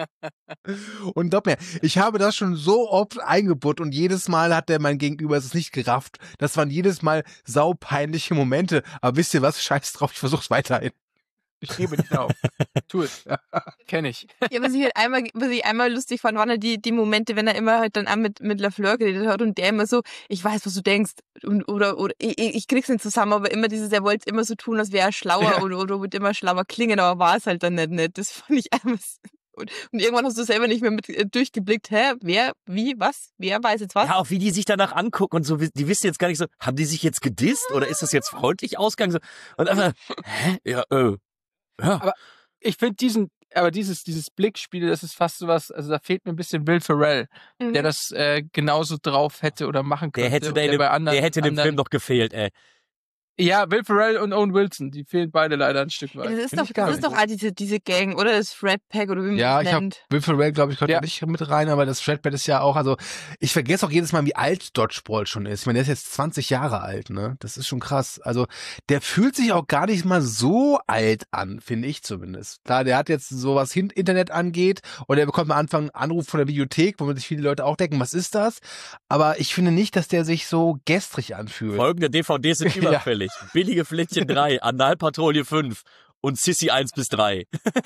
Und glaub mir, ich habe das schon so oft eingebaut und jedes Mal hat der mein Gegenüber es nicht gerafft. Das waren jedes Mal saupeinliche Momente. Aber wisst ihr was? Scheiß drauf, ich versuch's weiterhin. Ich gebe nicht auf. Tu es. Kenn ich. Ja, was ich einmal lustig fand, waren halt die Momente, wenn er immer halt dann auch mit Lafleur geredet hat und der immer so, ich weiß, was du denkst, oder ich krieg's nicht zusammen, aber immer er wollte immer so tun, als wäre er schlauer oder wird immer schlauer klingen, aber war es halt dann nicht. Das fand ich einmal. Und irgendwann hast du selber nicht mehr mit durchgeblickt, wer, wie, was, wer weiß jetzt was? Ja, auch wie die sich danach angucken und so, die wissen jetzt gar nicht so, haben die sich jetzt gedisst oder ist das jetzt freundlich ausgegangen? So, und einfach, ja. Aber ich finde dieses Blickspiel, das ist fast sowas, also da fehlt mir ein bisschen Will Ferrell, der das genauso drauf hätte oder machen könnte. Der hätte dem Film noch gefehlt, ey. Ja, Will Ferrell und Owen Wilson, die fehlen beide leider ein Stück weit. Das ist doch diese Gang, oder? Das Fred Pack, oder wie man Ja, das nennt. Will Ferrell, glaube ich, gehört nicht mit rein, aber das Fred Pack ist ja auch, also ich vergesse auch jedes Mal, wie alt Dodgeball schon ist. Ich meine, der ist jetzt 20 Jahre alt, ne? Das ist schon krass. Also der fühlt sich auch gar nicht mal so alt an, finde ich zumindest. Klar, der hat jetzt so was Internet angeht und er bekommt am Anfang einen Anruf von der Videothek, wo sich viele Leute auch denken, was ist das? Aber ich finde nicht, dass der sich so gestrig anfühlt. Folgende DVDs sind überfällig. Billige Flittchen 3, Analpatrouille 5 und Sissy 1 bis 3.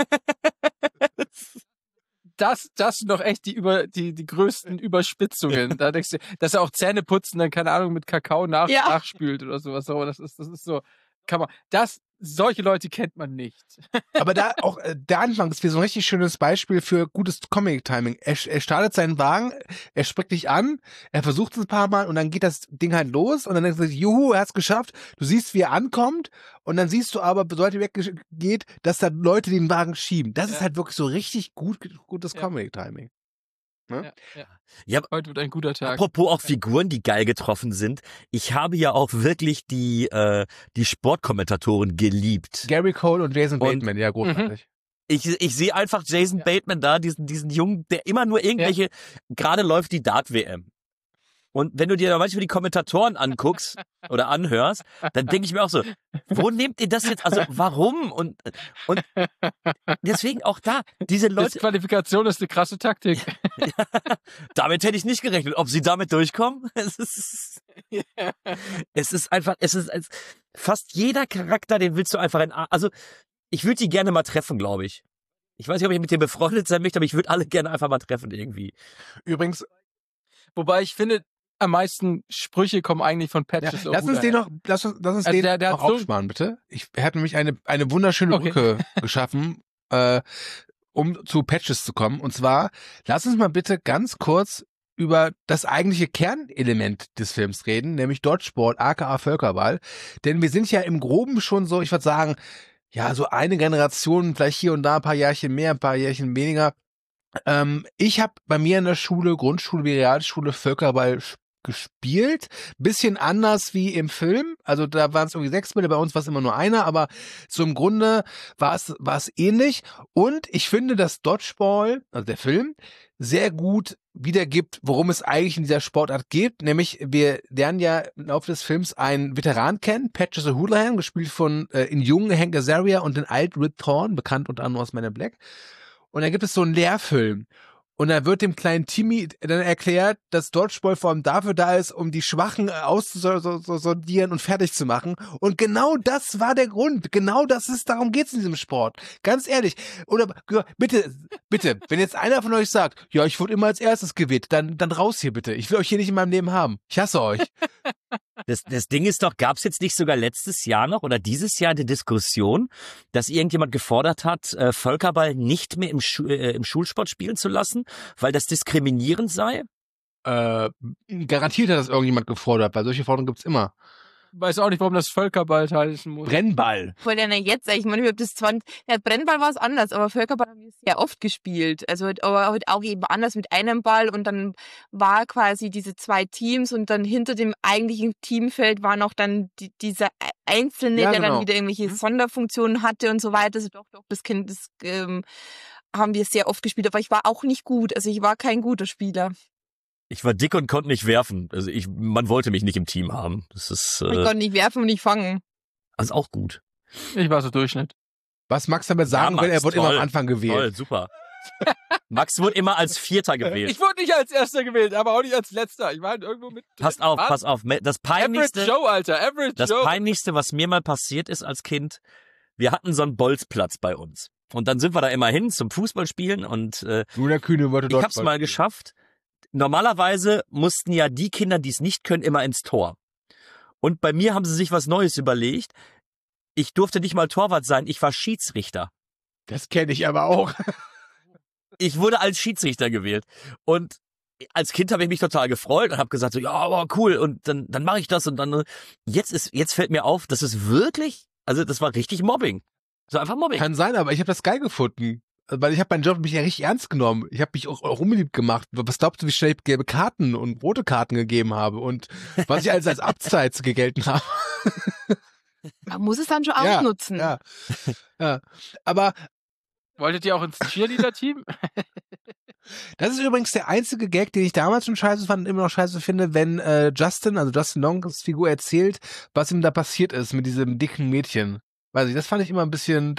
Das sind doch echt die größten Überspitzungen. Da denkst du, dass er auch Zähne putzen, dann keine Ahnung mit Kakao nachspült oder sowas. Aber das ist so, solche Leute kennt man nicht. Aber da auch der Anfang ist wie so ein richtig schönes Beispiel für gutes Comic-Timing. Er startet seinen Wagen, er spricht dich an, er versucht es ein paar Mal und dann geht das Ding halt los und dann denkst du, juhu, er hat's geschafft. Du siehst, wie er ankommt und dann siehst du aber, sobald er weggeht, dass da Leute den Wagen schieben. Das ist halt wirklich so richtig gutes Comic-Timing. Ne? Ja. Heute wird ein guter Tag. Apropos auch Figuren, die geil getroffen sind. Ich habe ja auch wirklich die Sportkommentatoren geliebt. Gary Cole und Jason Bateman, ja, großartig. Ich sehe einfach Jason Bateman da, diesen Jungen, der immer nur irgendwelche, gerade läuft die Dart-WM. Und wenn du dir da manchmal die Kommentatoren anguckst oder anhörst, dann denke ich mir auch so, wo nehmt ihr das jetzt? Also warum? Und deswegen auch da, diese Leute. Disqualifikation ist eine krasse Taktik. Damit hätte ich nicht gerechnet. Ob sie damit durchkommen? Es ist fast jeder Charakter, den willst du einfach also ich würde die gerne mal treffen, glaube ich. Ich weiß nicht, ob ich mit dir befreundet sein möchte, aber ich würde alle gerne einfach mal treffen irgendwie. Übrigens, wobei ich finde, am meisten Sprüche kommen eigentlich von Patches. Lass uns den noch aufsparen, bitte. Er hat nämlich eine wunderschöne Brücke geschaffen, um zu Patches zu kommen. Und zwar, lass uns mal bitte ganz kurz über das eigentliche Kernelement des Films reden, nämlich Dodgeball, aka Völkerball. Denn wir sind ja im Groben schon so, ich würde sagen, ja, so eine Generation, vielleicht hier und da ein paar Jährchen mehr, ein paar Jährchen weniger. Ich habe bei mir in der Schule, Grundschule wie Realschule, Völkerball gespielt. Bisschen anders wie im Film. Also da waren es irgendwie 6 Bälle, bei uns war es immer nur einer, aber so im Grunde war es ähnlich. Und ich finde, dass Dodgeball, also der Film, sehr gut wiedergibt, worum es eigentlich in dieser Sportart geht. Nämlich, wir lernen ja im Laufe des Films einen Veteran kennen, Patches O'Houlihan, gespielt von in jungen Hank Azaria und den alt Rip Torn, bekannt unter anderem aus Men in Black. Und dann gibt es so einen Lehrfilm. Und da wird dem kleinen Timmy dann erklärt, dass Dodgeball vor allem dafür da ist, um die Schwachen auszusondieren und fertig zu machen. Und genau das war der Grund. Genau darum geht's in diesem Sport. Ganz ehrlich. Oder bitte, wenn jetzt einer von euch sagt, ja, ich wurde immer als erstes gewählt, dann raus hier bitte. Ich will euch hier nicht in meinem Leben haben. Ich hasse euch. Das Ding ist doch, gab es jetzt nicht sogar letztes Jahr noch oder dieses Jahr eine Diskussion, dass irgendjemand gefordert hat, Völkerball nicht mehr im Schulsport spielen zu lassen, weil das diskriminierend sei? Garantiert hat das irgendjemand gefordert, weil solche Forderungen gibt's immer. Weiß auch nicht, warum das Völkerball heißen muss. Brennball. Voll ja jetzt, ich meine, Brennball war es anders, aber Völkerball haben wir sehr oft gespielt. Also aber halt auch eben anders mit einem Ball und dann war quasi diese 2 Teams und dann hinter dem eigentlichen Teamfeld war noch dann dieser Einzelne, der dann wieder irgendwelche Sonderfunktionen hatte und so weiter. Also doch, das haben wir sehr oft gespielt, aber ich war auch nicht gut. Also ich war kein guter Spieler. Ich war dick und konnte nicht werfen. Also man wollte mich nicht im Team haben. Das ist. Ich konnte nicht werfen und nicht fangen. Also auch gut. Ich war so Durchschnitt. Was Max damit sagen will, er wird immer am Anfang gewählt. Toll, super. Max wurde immer als Vierter gewählt. Ich wurde nicht als Erster gewählt, aber auch nicht als Letzter. Ich war halt irgendwo mit. Pass auf. Das Average Peinlichste, Joe, Alter. Average das Joe. Peinlichste, was mir mal passiert ist als Kind, wir hatten so einen Bolzplatz bei uns. Und dann sind wir da immer hin zum Fußballspielen und Nur der Kühne wollte ich dort. hab's mal geschafft. Normalerweise mussten ja die Kinder, die es nicht können, immer ins Tor. Und bei mir haben sie sich was Neues überlegt. Ich durfte nicht mal Torwart sein, ich war Schiedsrichter. Das kenne ich aber auch. Ich wurde als Schiedsrichter gewählt. Und als Kind habe ich mich total gefreut und habe gesagt, so, ja, aber cool. Und dann mache ich das und dann. Jetzt fällt mir auf, das ist wirklich, also das war richtig Mobbing. So einfach Mobbing. Kann sein, aber ich habe das geil gefunden. Weil ich habe meinen Job mich ja richtig ernst genommen. Ich habe mich auch unbeliebt gemacht. Was glaubst du, wie schnell ich gelbe Karten und rote Karten gegeben habe und was ich alles als Abseits gegelten habe? Man muss es dann schon Ja, ausnutzen. Ja. Aber Wolltet ihr auch ins Cheerleader-Team? das ist übrigens der einzige Gag, den ich damals schon scheiße fand und immer noch scheiße finde, wenn Justin Longs Figur erzählt, was ihm da passiert ist mit diesem dicken Mädchen. Weiß ich, das fand ich immer ein bisschen,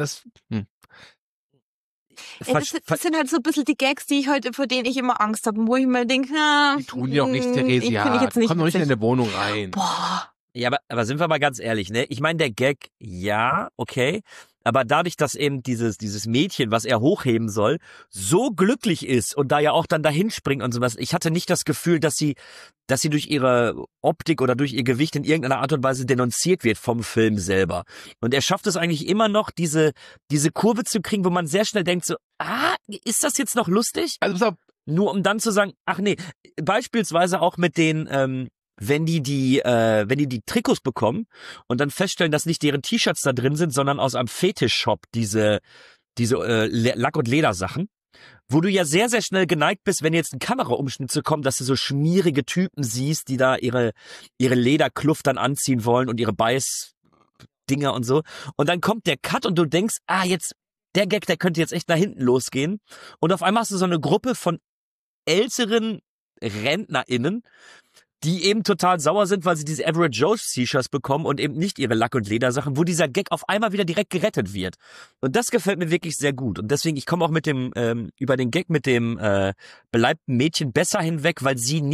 Das sind halt so ein bisschen die Gags, vor denen ich immer Angst habe, wo ich mir denke, die tun dir auch nichts, Theresia. Finde ich jetzt nicht Komm doch nicht in witzig. deine Wohnung rein. Boah. Ja, aber sind wir mal ganz ehrlich, ne? Ich meine, der Gag, ja, okay. Aber dadurch, dass eben dieses Mädchen, was er hochheben soll, so glücklich ist und da ja auch dann dahin springt und sowas, ich hatte nicht das Gefühl, dass sie durch ihre Optik oder durch ihr Gewicht in irgendeiner Art und Weise denunziert wird vom Film selber. Und er schafft es eigentlich immer noch, diese Kurve zu kriegen, wo man sehr schnell denkt so, ist das jetzt noch lustig? Also pass auf, Nur um dann zu sagen, ach nee, beispielsweise auch mit den, wenn die Trikots bekommen und dann feststellen, dass nicht deren T-Shirts da drin sind, sondern aus einem Fetisch-Shop diese Lack- und Ledersachen, wo du ja sehr, sehr schnell geneigt bist, wenn jetzt ein Kameraumschnitt zu kommen, dass du so schmierige Typen siehst, die da ihre Lederkluft dann anziehen wollen und ihre Beißdinger und so. Und dann kommt der Cut und du denkst, jetzt, der Gag, der könnte jetzt echt nach hinten losgehen. Und auf einmal hast du so eine Gruppe von älteren RentnerInnen, die eben total sauer sind, weil sie diese Average Joe's T-Shirts bekommen und eben nicht ihre Lack- und Ledersachen, wo dieser Gag auf einmal wieder direkt gerettet wird. Und das gefällt mir wirklich sehr gut. Und deswegen, ich komme auch mit dem, über den Gag mit dem beleibten Mädchen besser hinweg, weil sie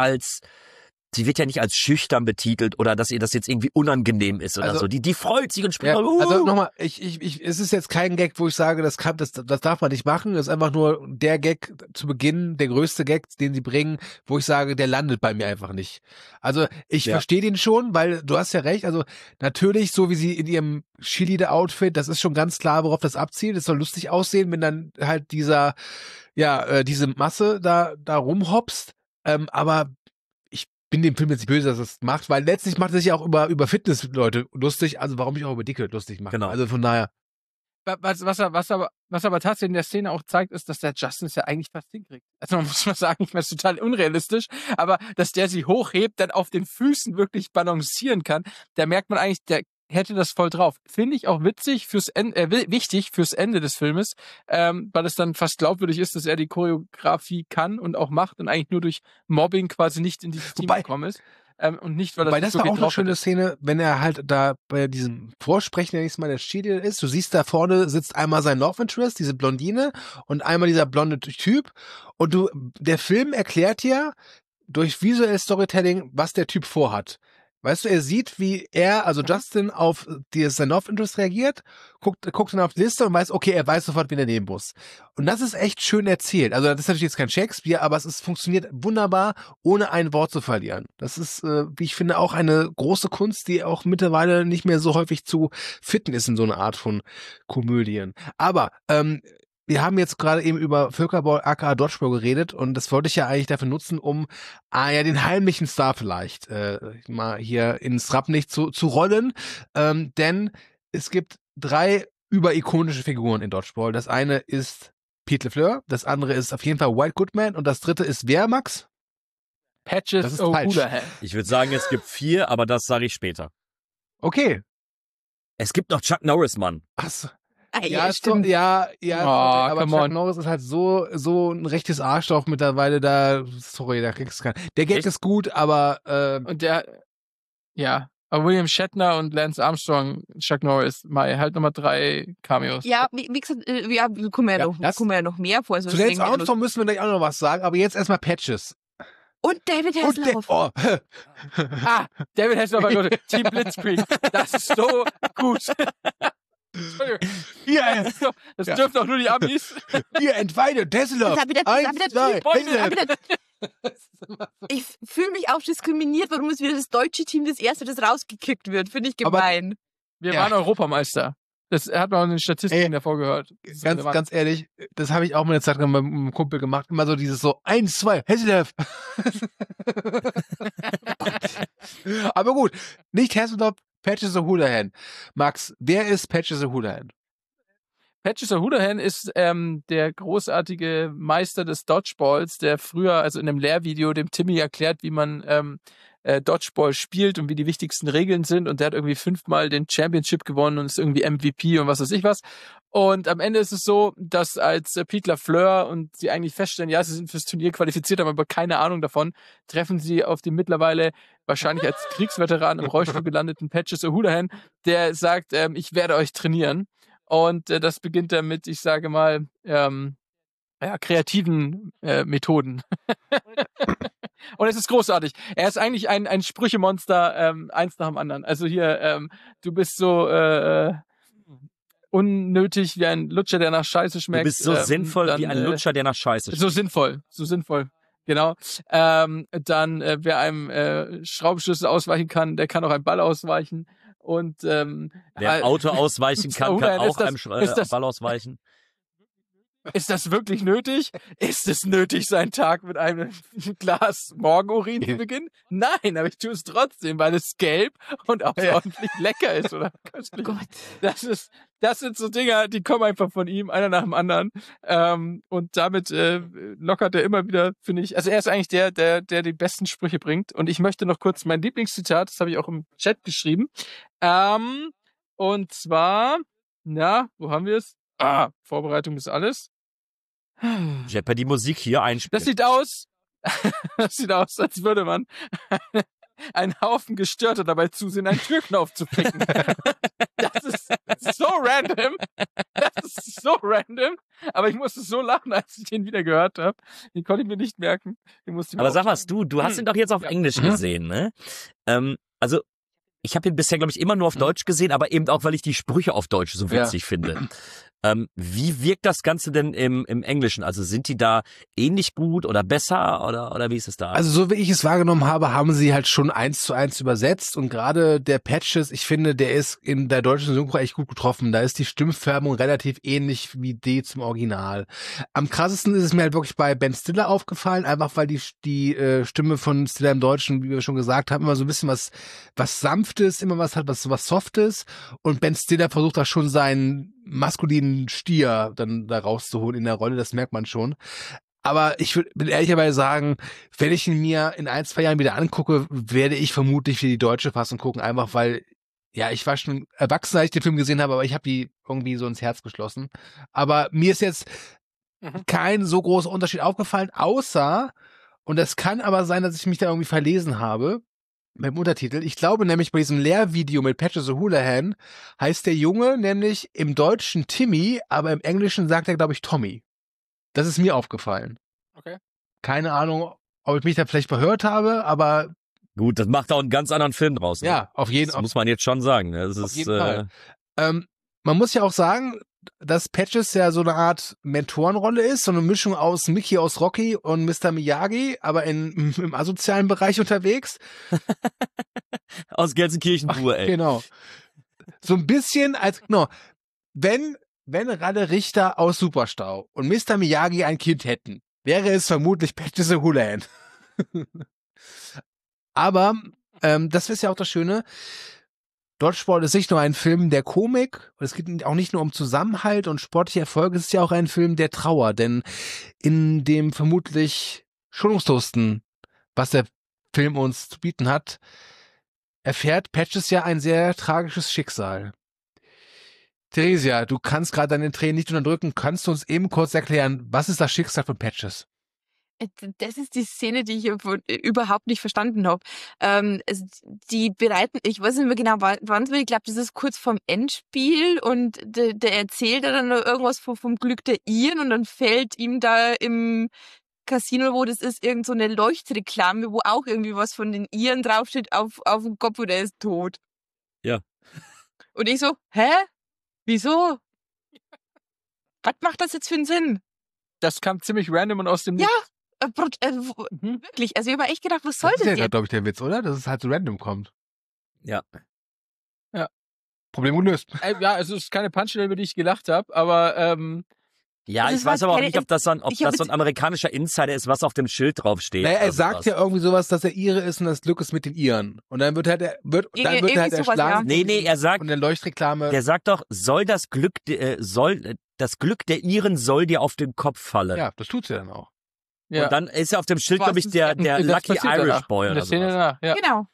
wird ja nicht als schüchtern betitelt oder dass ihr das jetzt irgendwie unangenehm ist oder so. Die freut sich und springt. ja, also nochmal, es ist jetzt kein Gag, wo ich sage, das darf man nicht machen. Es ist einfach nur der Gag zu Beginn, der größte Gag, den sie bringen, wo ich sage, der landet bei mir einfach nicht. Also ich verstehe den schon, weil du hast ja recht. Also natürlich, so wie sie in ihrem Cheerleader-Outfit, das ist schon ganz klar, worauf das abzielt. Es soll lustig aussehen, wenn dann halt diese Masse da rumhopst. Aber bin dem Film jetzt nicht böse, dass er das macht, weil letztlich macht er sich ja auch über Fitness-Leute lustig, also warum ich auch über Dicke lustig mache. Genau. Also von daher. Was aber tatsächlich in der Szene auch zeigt, ist, dass der Justin es ja eigentlich fast hinkriegt. Also man muss mal sagen, ich meine, es ist total unrealistisch, aber dass der sie hochhebt, dann auf den Füßen wirklich balancieren kann, da merkt man eigentlich, der hätte das voll drauf. Finde ich auch witzig wichtig fürs Ende des Filmes, weil es dann fast glaubwürdig ist, dass er die Choreografie kann und auch macht und eigentlich nur durch Mobbing quasi nicht in dieses Team gekommen ist. Und nicht, weil das so war viel auch eine drauf schöne hat. Szene, wenn er halt da bei diesem Vorsprechen, der nächstes Mal der Cheerleader ist. Du siehst, da vorne sitzt einmal sein Love Interest, diese Blondine, und einmal dieser blonde Typ. Und der Film erklärt dir durch visuelles Storytelling, was der Typ vorhat. Weißt du, er sieht, wie Justin, auf sein Love Interest reagiert, guckt dann auf die Liste und weiß, okay, er weiß sofort, wen er nehmen muss. Und das ist echt schön erzählt. Also das ist natürlich jetzt kein Shakespeare, aber es funktioniert wunderbar, ohne ein Wort zu verlieren. Das ist, wie ich finde, auch eine große Kunst, die auch mittlerweile nicht mehr so häufig zu finden ist in so einer Art von Komödien. Aber, wir haben jetzt gerade eben über Völkerball aka Dodgeball geredet und das wollte ich ja eigentlich dafür nutzen, um den heimlichen Star vielleicht mal hier ins Rampenlicht zu rollen. Denn es gibt 3 überikonische Figuren in Dodgeball. Das eine ist Pete LeFleur, das andere ist auf jeden Fall White Goodman und das dritte ist wer, Max? Das Patches ist falsch. O'Houlihan. Ich würde sagen, es gibt 4, aber das sage ich später. Okay. Es gibt noch Chuck Norris, Mann. Achso. Ja, stimmt. Aber come Chuck on. Norris ist halt so ein rechtes Arschloch mittlerweile da. Sorry, da kriegst du keinen. Der Gag Echt? ist gut, aber Und der, ja, Aber William Shatner und Lance Armstrong, Chuck Norris, halt nochmal 3 Cameos. Ja, wie gesagt, kommen ja noch mehr vor. So Zu Lance Armstrong müssen wir gleich auch noch was sagen, aber jetzt erstmal Patches. Und David Hasselhoff. David Hasselhoff, Leute, Team Blitzkrieg. Das ist so gut. Entschuldigung. Das dürfen doch nur die Amis. Hier, entweidet, Hasselhoff. Ich fühle mich auch diskriminiert, warum es wieder das deutsche Team das erste, das rausgekickt wird. Finde ich gemein. Wir waren Europameister. Das hat man in den Statistiken davor gehört. Ganz ehrlich, das habe ich auch mal eine Zeit lang mit einem Kumpel gemacht. Immer so dieses so 1, 2, Hasselhoff. Aber gut, nicht Hasselhoff, Patches O'Houlihan. Max, wer ist Patches O'Houlihan? Patches O'Houlihan ist der großartige Meister des Dodgeballs, der früher, also in einem Lehrvideo, dem Timmy erklärt, wie man Dodgeball spielt und wie die wichtigsten Regeln sind. Und der hat irgendwie 5-mal den Championship gewonnen und ist irgendwie MVP und was weiß ich was. Und am Ende ist es so, dass als Pete LaFleur und sie eigentlich feststellen, ja, sie sind fürs Turnier qualifiziert, haben aber keine Ahnung davon, treffen sie auf den mittlerweile wahrscheinlich als Kriegsveteran im Rollstuhl gelandeten Patches O'Houlihan, der sagt, ich werde euch trainieren. Und das beginnt damit, ich sage mal, kreativen Methoden. Und es ist großartig. Er ist eigentlich ein Sprüchemonster, eins nach dem anderen. Also hier, du bist so unnötig wie ein Lutscher, der nach Scheiße schmeckt. Du bist so sinnvoll wie ein Lutscher, der nach Scheiße schmeckt. So sinnvoll. Genau. Dann, wer einem Schraubenschlüssel ausweichen kann, der kann auch einen Ball ausweichen. Und wer ein Auto ausweichen kann, kann auch einem Ball ausweichen. Ist das wirklich nötig? Ist es nötig, seinen Tag mit einem Glas Morgenurin zu beginnen? Nein, aber ich tue es trotzdem, weil es gelb und außerordentlich lecker ist, oder? Köstlich. Gott. Das sind so Dinger, die kommen einfach von ihm, einer nach dem anderen. Und damit lockert er immer wieder, finde ich. Also er ist eigentlich der die besten Sprüche bringt. Und ich möchte noch kurz mein Lieblingszitat, das habe ich auch im Chat geschrieben. Und zwar, wo haben wir es? Vorbereitung ist alles. Jeopardy Musik hier einspielen. Das sieht aus, als würde man einen Haufen Gestörter dabei zusehen, einen Türknauf zu ficken. Das ist so random. Aber ich musste so lachen, als ich den wieder gehört habe. Den konnte ich mir nicht merken. Aber sag mal, du hast ihn doch jetzt auf Englisch gesehen, ne? Also, ich habe ihn bisher, glaube ich, immer nur auf Deutsch gesehen, aber eben auch, weil ich die Sprüche auf Deutsch so witzig finde. Wie wirkt das Ganze denn im Englischen? Also sind die da ähnlich gut oder besser oder wie ist es da? Also so wie ich es wahrgenommen habe, haben sie halt schon 1:1 übersetzt und gerade der Patches, ich finde, der ist in der deutschen Synchro echt gut getroffen. Da ist die Stimmfärbung relativ ähnlich wie die zum Original. Am krassesten ist es mir halt wirklich bei Ben Stiller aufgefallen, einfach weil die Stimme von Stiller im Deutschen, wie wir schon gesagt haben, immer so ein bisschen was Sanftes, immer was hat, was Softes und Ben Stiller versucht da schon seinen maskulinen Stier dann da rauszuholen in der Rolle, das merkt man schon. Aber ich will ehrlicherweise sagen, wenn ich ihn mir in 1-2 Jahren wieder angucke, werde ich vermutlich für die deutsche Fassung gucken, einfach weil, ich war schon erwachsen, als ich den Film gesehen habe, aber ich habe die irgendwie so ins Herz geschlossen. Aber mir ist jetzt kein so großer Unterschied aufgefallen, außer, und das kann aber sein, dass ich mich da irgendwie verlesen habe, beim Untertitel. Ich glaube nämlich bei diesem Lehrvideo mit Patches O'Houlihan heißt der Junge nämlich im Deutschen Timmy, aber im Englischen sagt er, glaube ich, Tommy. Das ist mir aufgefallen. Okay. Keine Ahnung, ob ich mich da vielleicht verhört habe, aber... Gut, das macht auch einen ganz anderen Film draus. Ne? Ja, auf jeden Fall. Das muss man jetzt schon sagen. Das auf ist, jeden Fall. Man muss ja auch sagen, dass Patches ja so eine Art Mentorenrolle ist, so eine Mischung aus Mickey aus Rocky und Mr. Miyagi, aber im asozialen Bereich unterwegs. Aus Gelsenkirchen-Pur, ey. Genau. So ein bisschen wenn Ralle Richter aus Superstau und Mr. Miyagi ein Kind hätten, wäre es vermutlich Patches O'Houlihan. Aber das ist ja auch das Schöne. Dodgeball ist nicht nur ein Film der Komik, und es geht auch nicht nur um Zusammenhalt und sportliche Erfolge, es ist ja auch ein Film der Trauer, denn in dem vermutlich schonungslosesten, was der Film uns zu bieten hat, erfährt Patches ja ein sehr tragisches Schicksal. Theresia, du kannst gerade deine Tränen nicht unterdrücken, kannst du uns eben kurz erklären, was ist das Schicksal von Patches? Das ist die Szene, die ich überhaupt nicht verstanden habe. Die bereiten, ich weiß nicht mehr genau, wann es war, ich glaube, das ist kurz vorm Endspiel und der erzählt dann noch irgendwas vom Glück der Iren und dann fällt ihm da im Casino, wo das ist, irgend so eine Leuchtreklame, wo auch irgendwie was von den Iren draufsteht, auf dem Kopf und er ist tot. Ja. Und ich so, hä? Wieso? Was macht das jetzt für einen Sinn? Das kam ziemlich random und aus dem Ja, Nichts. wirklich. Also ich habe echt gedacht, was soll Das ist das ja, jetzt? glaube ich, der Witz, oder? Dass es halt so random kommt. Ja. Problem gelöst. Ja, es ist keine Punchline, über die ich gelacht habe, aber Ja, Also ich es war weiß aber auch keine- nicht, ob das so ein ich hab so ein amerikanischer Insider ist, was auf dem Schild draufsteht. Naja, er Also sagt was. ja irgendwie sowas, dass er Ire ist und das Glück ist mit den Iren. Und dann wird halt Irgendwie sowas, erschlagen Nee, er sagt, von der Leuchtreklame. der sagt doch, das Glück der Iren soll dir auf den Kopf fallen. Ja, das tut's ja dann auch. ja. Und dann ist ja auf dem Schild, Was glaube ich, ist der Das Lucky passiert Irish danach. Boy In oder der Szene sowas. danach, ja. Genau.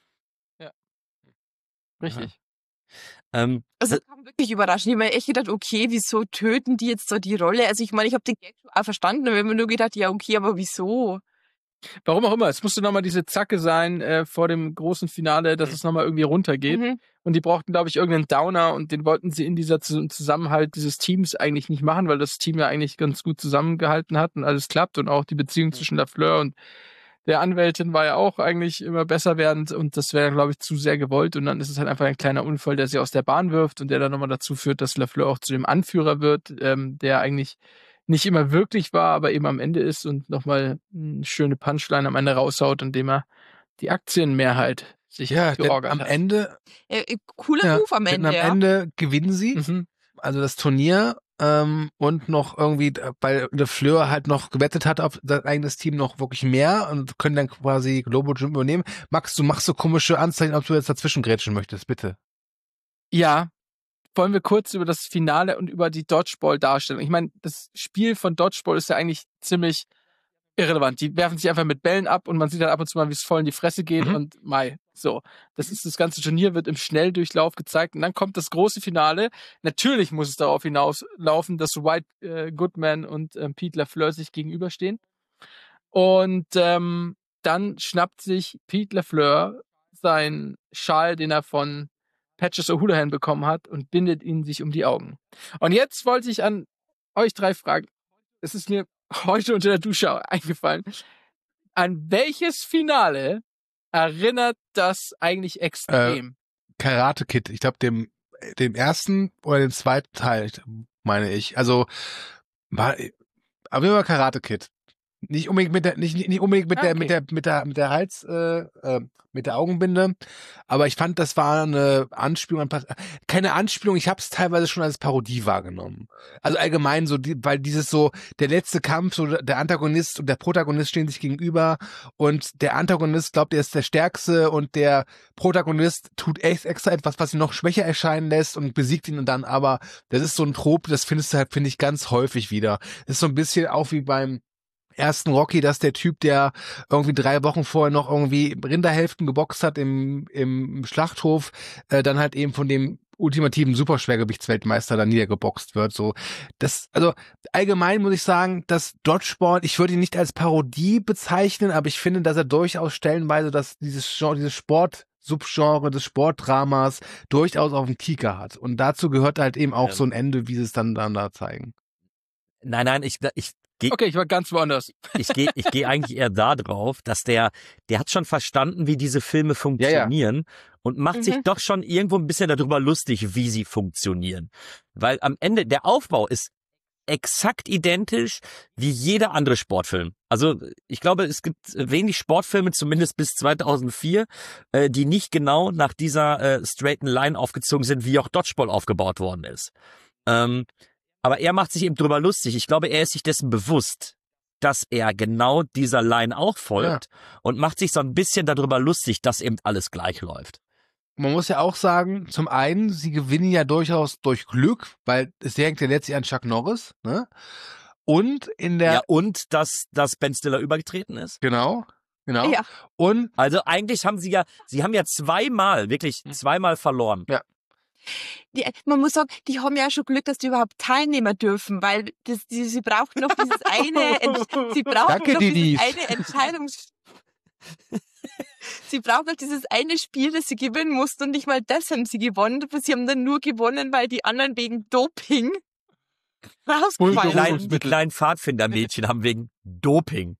Richtig. Ähm, Also das kam wirklich überraschend. Ich habe mir echt gedacht, okay, wieso töten die jetzt so die Rolle? Also ich meine, ich habe den Gag schon auch verstanden, aber ich habe mir nur gedacht, ja okay, aber wieso? Warum auch immer, es musste nochmal diese Zacke sein vor dem großen Finale, dass es nochmal irgendwie runtergeht. Mhm. Und die brauchten, glaube ich, irgendeinen Downer und den wollten sie in dieser Zusammenhalt dieses Teams eigentlich nicht machen, weil das Team ja eigentlich ganz gut zusammengehalten hat und alles klappt und auch die Beziehung zwischen Lafleur und der Anwältin war ja auch eigentlich immer besser werdend und das wäre, glaube ich, zu sehr gewollt und dann ist es halt einfach ein kleiner Unfall, der sie aus der Bahn wirft und der dann nochmal dazu führt, dass Lafleur auch zu dem Anführer wird, der eigentlich nicht immer wirklich war, aber eben am Ende ist und nochmal eine schöne Punchline am Ende raushaut, indem er die Aktienmehrheit sich Ja, denn georgert am hat. Ende, Cooler Move am denn Ende, am ja. Ende gewinnen sie, Mhm. also das Turnier, und noch irgendwie, weil Lafleur halt noch gewettet hat auf sein eigenes Team noch wirklich mehr und können dann quasi Globo Gym übernehmen. Max, du machst so komische Anzeichen, ob du jetzt dazwischen grätschen möchtest, bitte. Ja, wollen wir kurz über das Finale und über die Dodgeball-Darstellung. Ich meine, das Spiel von Dodgeball ist ja eigentlich ziemlich irrelevant. Die werfen sich einfach mit Bällen ab und man sieht dann ab und zu mal, wie es voll in die Fresse geht und so. Das ganze Turnier wird im Schnelldurchlauf gezeigt und dann kommt das große Finale. Natürlich muss es darauf hinauslaufen, dass White Goodman und Pete Lafleur sich gegenüberstehen. Und dann schnappt sich Pete Lafleur seinen Schal, den er von Patches O'Houlihan bekommen hat und bindet ihn sich um die Augen. Und jetzt wollte ich an euch drei fragen, es ist mir heute unter der Dusche eingefallen, an welches Finale erinnert das eigentlich extrem? Karate Kid, ich glaube dem ersten oder dem zweiten Teil, meine ich. Also aber immer Karate Kid. Nicht unbedingt mit der, nicht unbedingt mit Okay. der Hals, mit der Augenbinde. Aber ich fand, das war eine Anspielung keine Anspielung, ich habe es teilweise schon als Parodie wahrgenommen. Also allgemein so, weil dieses so, der letzte Kampf, so der Antagonist und der Protagonist stehen sich gegenüber und der Antagonist glaubt, er ist der Stärkste und der Protagonist tut echt extra etwas, was ihn noch schwächer erscheinen lässt und besiegt ihn und dann aber, das ist so ein Trop, das findest du halt, finde ich, ganz häufig wieder. Das ist so ein bisschen auch wie beim ersten Rocky, dass der Typ, der irgendwie 3 Wochen vorher noch irgendwie Rinderhälften geboxt hat im Schlachthof, dann halt eben von dem ultimativen Superschwergewichtsweltmeister dann niedergeboxt wird. So, das, also allgemein muss ich sagen, dass Dodgeball, ich würde ihn nicht als Parodie bezeichnen, aber ich finde, dass er durchaus stellenweise, dass dieses Subgenre des Sportdramas durchaus auf dem Kieker hat. Und dazu gehört halt eben auch so ein Ende, wie sie es dann da zeigen. Nein, ich gehe Okay, ich war ganz woanders. ich geh eigentlich eher da drauf, dass der hat schon verstanden, wie diese Filme funktionieren und macht sich doch schon irgendwo ein bisschen darüber lustig, wie sie funktionieren. Weil am Ende der Aufbau ist exakt identisch wie jeder andere Sportfilm. Also ich glaube, es gibt wenig Sportfilme, zumindest bis 2004, die nicht genau nach dieser straighten Line aufgezogen sind, wie auch Dodgeball aufgebaut worden ist. Aber er macht sich eben drüber lustig. Ich glaube, er ist sich dessen bewusst, dass er genau dieser Line auch folgt und macht sich so ein bisschen darüber lustig, dass eben alles gleich läuft. Man muss ja auch sagen, zum einen, sie gewinnen ja durchaus durch Glück, weil es hängt ja letztlich an Chuck Norris, ne? Und in der... Ja, und dass Ben Stiller übergetreten ist. Genau. Ja. Und Also eigentlich haben sie haben ja zweimal verloren. Ja. Man muss sagen, die haben ja schon Glück, dass die überhaupt Teilnehmer dürfen, weil sie brauchen noch dieses Danke, Didis. Sie brauchen noch dieses eine Spiel, das sie gewinnen mussten und nicht mal das haben sie gewonnen. Sie haben dann nur gewonnen, weil die anderen wegen Doping rausgefallen sind. Die kleinen Pfadfindermädchen haben wegen Doping.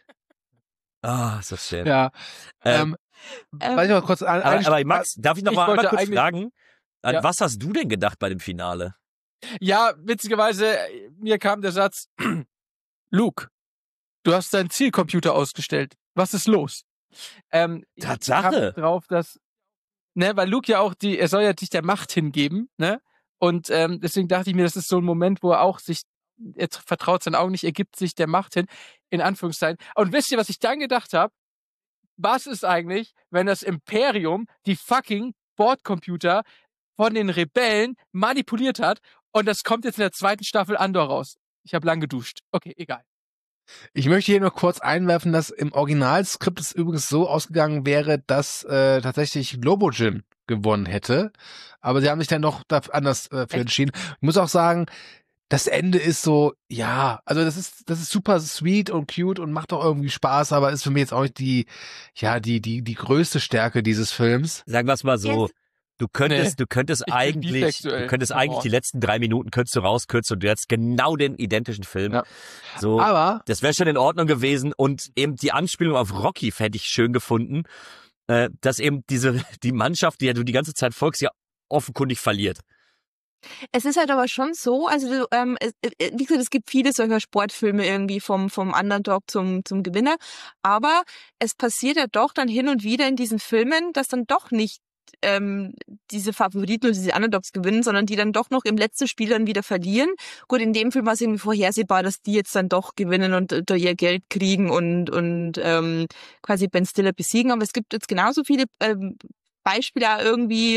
Ah, ist das schön. Ja. Weiß ich mal kurz aber Max, darf ich noch mal einmal kurz fragen? Ja. Was hast du denn gedacht bei dem Finale? Ja, witzigerweise, mir kam der Satz, Luke, du hast deinen Zielcomputer ausgestellt. Was ist los? Tatsache. Ich kam drauf, dass, weil Luke ja auch er soll ja sich der Macht hingeben, ne? Und deswegen dachte ich mir, das ist so ein Moment, wo er auch er vertraut seinen Augen nicht, er gibt sich der Macht hin, in Anführungszeichen. Und wisst ihr, was ich dann gedacht habe? Was ist eigentlich, wenn das Imperium die fucking Bordcomputer von den Rebellen manipuliert hat und das kommt jetzt in der 2. Staffel Andor raus? Ich habe lang geduscht. Okay, egal. Ich möchte hier noch kurz einwerfen, dass im Originalskript es übrigens so ausgegangen wäre, dass tatsächlich Globojin gewonnen hätte. Aber sie haben sich dann noch anders für entschieden. Ich muss auch sagen, das Ende ist so, ja, also das ist super sweet und cute und macht auch irgendwie Spaß, aber ist für mich jetzt auch nicht die größte Stärke dieses Films. Sagen wir es mal so. Yes. Du könntest eigentlich die letzten 3 Minuten könntest du rauskürzen und du hättest genau den identischen Film. Ja. So, Aber das wäre schon in Ordnung gewesen und eben die Anspielung auf Rocky hätte ich schön gefunden, dass eben die Mannschaft, die du die ganze Zeit folgst, ja offenkundig verliert. Es ist halt aber schon so, also wie gesagt, es gibt viele solcher Sportfilme irgendwie vom Underdog zum Gewinner, aber es passiert ja doch dann hin und wieder in diesen Filmen, dass dann doch nicht diese Favoriten oder diese Underdogs gewinnen, sondern die dann doch noch im letzten Spiel dann wieder verlieren. Gut, in dem Film war es irgendwie vorhersehbar, dass die jetzt dann doch gewinnen und da ihr Geld kriegen und quasi Ben Stiller besiegen, aber es gibt jetzt genauso viele Beispiele auch irgendwie,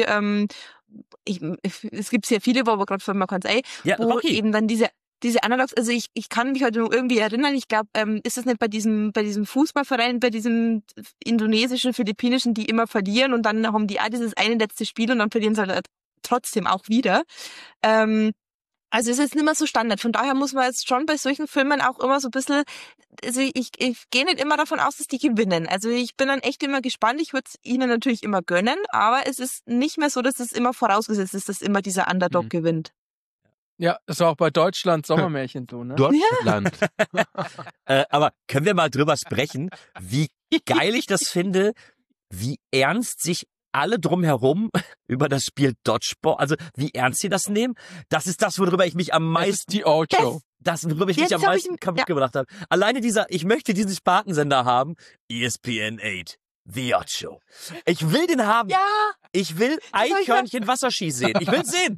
es gibt sehr viele, wo aber gerade fällt mir ganz ein, wo Rocky. eben dann diese Underdogs, also ich kann mich heute noch irgendwie erinnern, ich glaube, ist es nicht bei diesem Fußballverein, bei diesem indonesischen, philippinischen, die immer verlieren und dann haben die auch dieses eine letzte Spiel und dann verlieren sie halt trotzdem auch wieder. Also es ist nicht mehr so Standard. Von daher muss man jetzt schon bei solchen Filmen auch immer so ein bisschen, also ich gehe nicht immer davon aus, dass die gewinnen. Also ich bin dann echt immer gespannt. Ich würde es ihnen natürlich immer gönnen, aber es ist nicht mehr so, dass es immer vorausgesetzt ist, dass immer dieser Underdog gewinnt. Ja, das war auch bei Deutschland Sommermärchen so, ne? Deutschland. Aber können wir mal drüber sprechen, wie geil ich das finde, wie ernst sich alle drumherum über das Spiel Dodgeball, also wie ernst sie das nehmen. Das ist das, worüber ich mich am meisten... Die Ocho. Das, worüber ich mich am meisten kaputt gemacht habe. Alleine ich möchte diesen Spartensender haben. ESPN 8. The Odd Show. Ich will den haben. Ja. Ich will Eichhörnchen Wasserski sehen. Ich will sehen.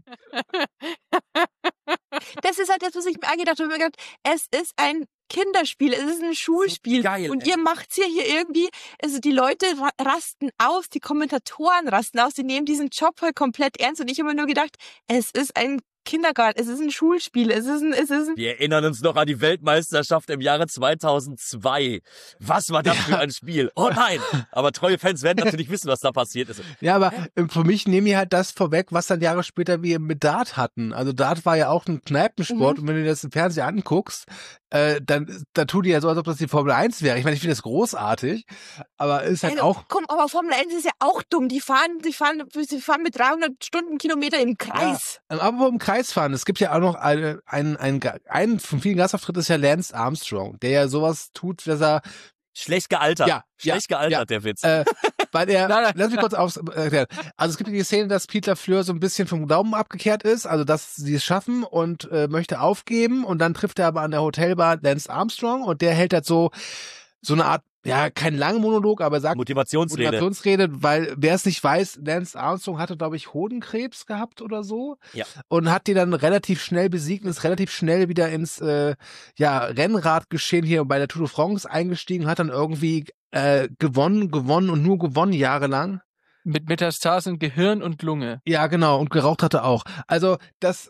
Das ist halt das, was ich mir gedacht habe. Ich mir gedacht, es ist ein Kinderspiel, es ist ein Schulspiel. So geil, und ihr macht's hier irgendwie, also die Leute rasten aus, die Kommentatoren rasten aus, die nehmen diesen Job halt komplett ernst. Und ich habe mir nur gedacht, es ist ein Kindergarten, es ist ein Schulspiel, es ist ein Wir erinnern uns noch an die Weltmeisterschaft im Jahre 2002. Was war das für ein Spiel? Oh nein! Aber treue Fans werden natürlich wissen, was da passiert ist. Ja, aber für mich nehme ich halt das vorweg, was dann Jahre später wir mit Dart hatten. Also Dart war ja auch ein Kneipensport und wenn du dir das im Fernsehen anguckst, dann tut die ja so, als ob das die Formel 1 wäre. Ich meine, ich finde das großartig, aber ist halt auch... Komm, aber Formel 1 ist ja auch dumm. Die fahren mit 300 Stundenkilometer im Kreis. Ja, aber im Kreis fahren. Es gibt ja auch noch einen von vielen Gastauftritten ist ja Lance Armstrong, der ja sowas tut, dass er Schlecht gealtert. Ja, Schlecht gealtert, der Witz. weil lass mich kurz erklären. Also es gibt die Szene, dass Peter Fleur so ein bisschen vom Glauben abgekehrt ist, also dass sie es schaffen und möchte aufgeben und dann trifft er aber an der Hotelbar Lance Armstrong und der hält halt so eine Art, ja, kein langer Monolog, aber sagt Motivationsrede, weil wer es nicht weiß, Lance Armstrong hatte, glaube ich, Hodenkrebs gehabt oder so. Ja. Und hat die dann relativ schnell besiegt und ist relativ schnell wieder ins Rennradgeschehen hier bei der Tour de France eingestiegen, hat dann irgendwie gewonnen und nur gewonnen jahrelang. Mit Metastasen Gehirn und Lunge. Ja, genau. Und geraucht hatte auch. Also das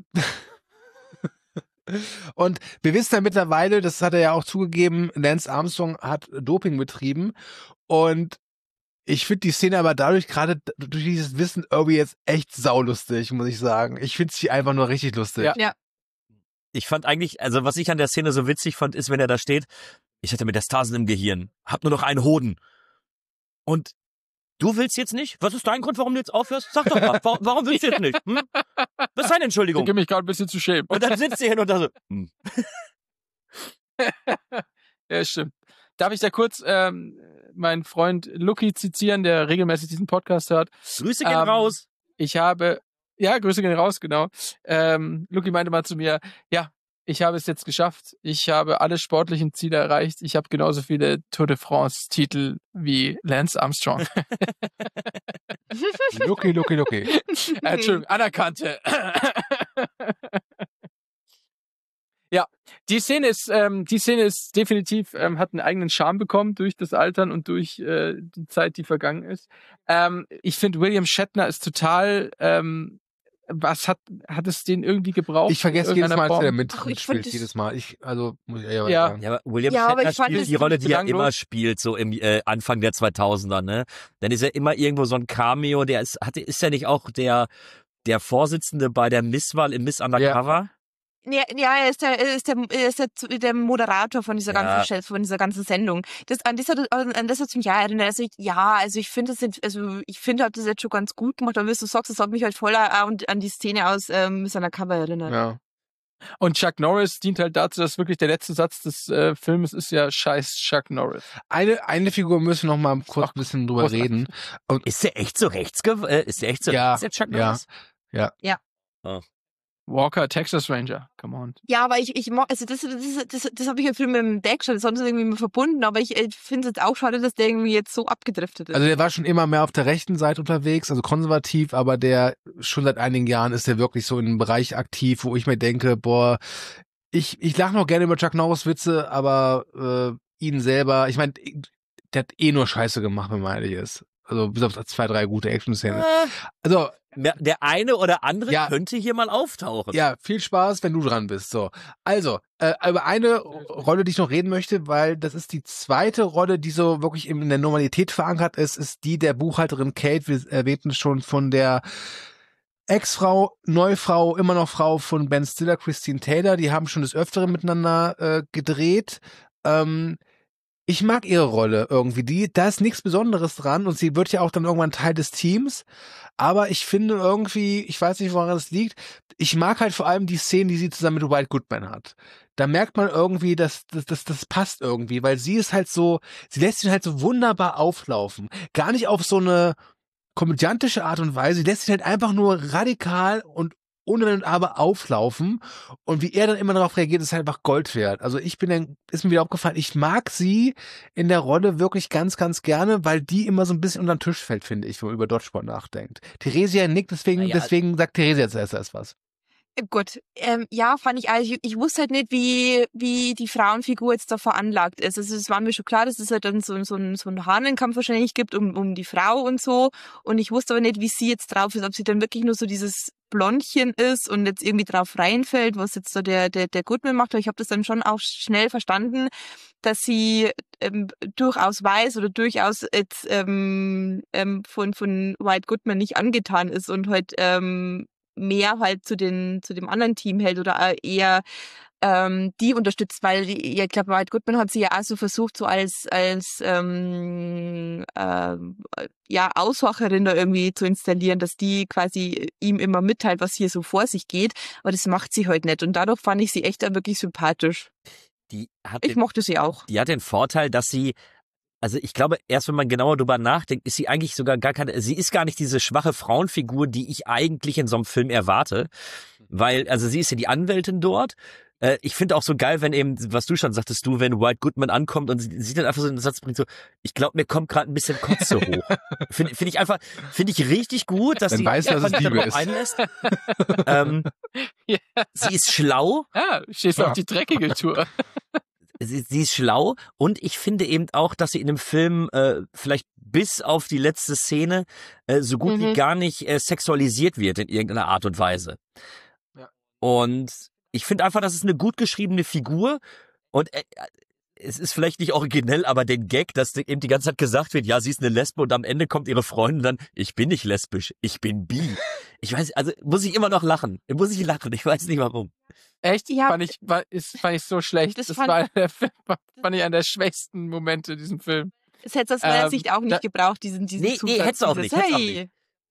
und wir wissen ja mittlerweile, das hat er ja auch zugegeben, Lance Armstrong hat Doping betrieben und Ich finde die Szene aber dadurch gerade durch dieses Wissen irgendwie jetzt echt saulustig, muss ich sagen. Ich finde sie einfach nur richtig lustig. Ja. Ja. Ich fand eigentlich, also was ich an der Szene so witzig fand, ist, wenn er da steht, ich hatte Metastasen im Gehirn, hab nur noch einen Hoden. Und du willst jetzt nicht? Was ist dein Grund, warum du jetzt aufhörst? Sag doch mal, warum willst du jetzt nicht? Hm? Was ist deine Ich Entschuldigung? gebe mich gerade ein bisschen zu schämen. Und dann sitzt sie hin und da so, Ja, stimmt. Darf ich da kurz meinen Freund Lucky zitieren, der regelmäßig diesen Podcast hört? Grüße gehen raus. Grüße gehen raus, genau. Lucky meinte mal zu mir, ja, ich habe es jetzt geschafft. Ich habe alle sportlichen Ziele erreicht. Ich habe genauso viele Tour de France-Titel wie Lance Armstrong. Lucky. Entschuldigung, anerkannte. Ja, die Szene ist definitiv, hat einen eigenen Charme bekommen durch das Altern und durch die Zeit, die vergangen ist. Ich finde, William Shatner ist total, was hat es den irgendwie gebraucht? Ich vergesse in jedes irgendeiner Mal, als er Form? Ach, ich mitspielt. find Jedes Mal. Muss ich eher Ja. sagen. Ja, aber William Ja, aber Shatner ich fand spielt das die Rolle, die er belanglos. immer spielt, so im Anfang der 2000er, ne? Dann ist er immer irgendwo so ein Cameo, ist er nicht auch der Vorsitzende bei der Misswahl im Miss Undercover? Ja, er ist der Moderator von dieser ganzen Sendung. An das hat mich ja erinnert. Also ich finde hat das jetzt schon ganz gut gemacht, aber wie du sagst, das hat mich halt voll an die Szene aus seiner Cover erinnert. Ja. Und Chuck Norris dient halt dazu, dass wirklich der letzte Satz des Films ist ja scheiß Chuck Norris. Eine Figur müssen wir noch mal kurz ein bisschen drüber großartig. reden. Und Ist der echt so ist der echt so Ja, rechts, der Chuck ja. Norris? Walker, Texas Ranger, come on. Ja, aber ich mag, also das habe ich ja früher mit dem Deck schon sonst irgendwie immer verbunden, aber ich finde es jetzt auch schade, dass der irgendwie jetzt so abgedriftet ist. Also der war schon immer mehr auf der rechten Seite unterwegs, also konservativ, aber der schon seit einigen Jahren ist der wirklich so in einem Bereich aktiv, wo ich mir denke, boah, ich lache noch gerne über Chuck Norris Witze, aber ihn selber, ich meine, der hat nur Scheiße gemacht, wenn man ehrlich ist. Also bis auf 2, 3 gute Action-Szenen. Also Der eine oder andere Ja. könnte hier mal auftauchen. ja, viel Spaß, wenn du dran bist. So, also über eine Rolle, die ich noch reden möchte, weil das ist die zweite Rolle, die so wirklich in der Normalität verankert ist die der Buchhalterin Kate. Wir erwähnten schon von der Ex-Frau, Neufrau, immer noch Frau von Ben Stiller, Christine Taylor. Die haben schon des Öfteren miteinander gedreht. Ich mag ihre Rolle irgendwie. Da ist nichts Besonderes dran und sie wird ja auch dann irgendwann Teil des Teams. Aber ich finde irgendwie, ich weiß nicht, woran das liegt, ich mag halt vor allem die Szenen, die sie zusammen mit White Goodman hat. Da merkt man irgendwie, dass das passt irgendwie, weil sie ist halt so, sie lässt ihn halt so wunderbar auflaufen. Gar nicht auf so eine komödiantische Art und Weise, sie lässt ihn halt einfach nur radikal und ohne Wenn und Aber auflaufen und wie er dann immer darauf reagiert, ist halt einfach Gold wert. Also ist mir wieder aufgefallen, ich mag sie in der Rolle wirklich ganz, ganz gerne, weil die immer so ein bisschen unter den Tisch fällt, finde ich, wenn man über Dodgeball nachdenkt. Theresia nickt, deswegen sagt Theresia jetzt erst was. Gut, ja, fand ich, also ich wusste halt nicht, wie die Frauenfigur jetzt da veranlagt ist. Also es war mir schon klar, dass es halt dann so einen Hahnenkampf wahrscheinlich gibt um die Frau und so. Und ich wusste aber nicht, wie sie jetzt drauf ist, ob sie dann wirklich nur so dieses Blondchen ist und jetzt irgendwie drauf reinfällt, was jetzt so der Goodman macht. Aber ich habe das dann schon auch schnell verstanden, dass sie durchaus weiß oder durchaus jetzt von White Goodman nicht angetan ist und halt mehr halt zu dem anderen Team hält oder eher die unterstützt, weil ich glaube, White Goodman hat sie ja auch so versucht, so als Auswacherin da irgendwie zu installieren, dass die quasi ihm immer mitteilt, was hier so vor sich geht, aber das macht sie halt nicht und dadurch fand ich sie echt da wirklich sympathisch. Ich mochte sie auch. Die hat den Vorteil, dass sie, also ich glaube, erst wenn man genauer drüber nachdenkt, ist sie eigentlich sogar sie ist gar nicht diese schwache Frauenfigur, die ich eigentlich in so einem Film erwarte, weil, also sie ist ja die Anwältin dort. Ich finde auch so geil, wenn eben, was du schon sagtest, wenn White Goodman ankommt und sie dann einfach so einen Satz bringt, so, ich glaube, mir kommt gerade ein bisschen Kotze hoch. Finde ich richtig gut, dass Dann sie weißt du, dass es Liebe darauf ist. einlässt. Ja. Sie ist schlau. Ja, stehst du auf die dreckige Tour. Sie ist schlau und ich finde eben auch, dass sie in dem Film vielleicht bis auf die letzte Szene so gut wie gar nicht sexualisiert wird in irgendeiner Art und Weise. Ja. Und ich finde einfach, das ist eine gut geschriebene Figur und es ist vielleicht nicht originell, aber den Gag, dass eben die ganze Zeit gesagt wird, ja, sie ist eine Lesbe und am Ende kommt ihre Freundin dann, ich bin nicht lesbisch, ich bin bi. Ich weiß, also muss ich immer noch lachen. Muss ich lachen, ich weiß nicht warum. Echt? Ja. Fand ich so schlecht. Das Das fand- fand ich einer der schwächsten Momente in diesem Film. Es hätte aus meiner Ähm, Sicht auch nicht da- gebraucht, diesen Nee, Zusatz. hätt's auch dieses, nicht, hätt's auch hey.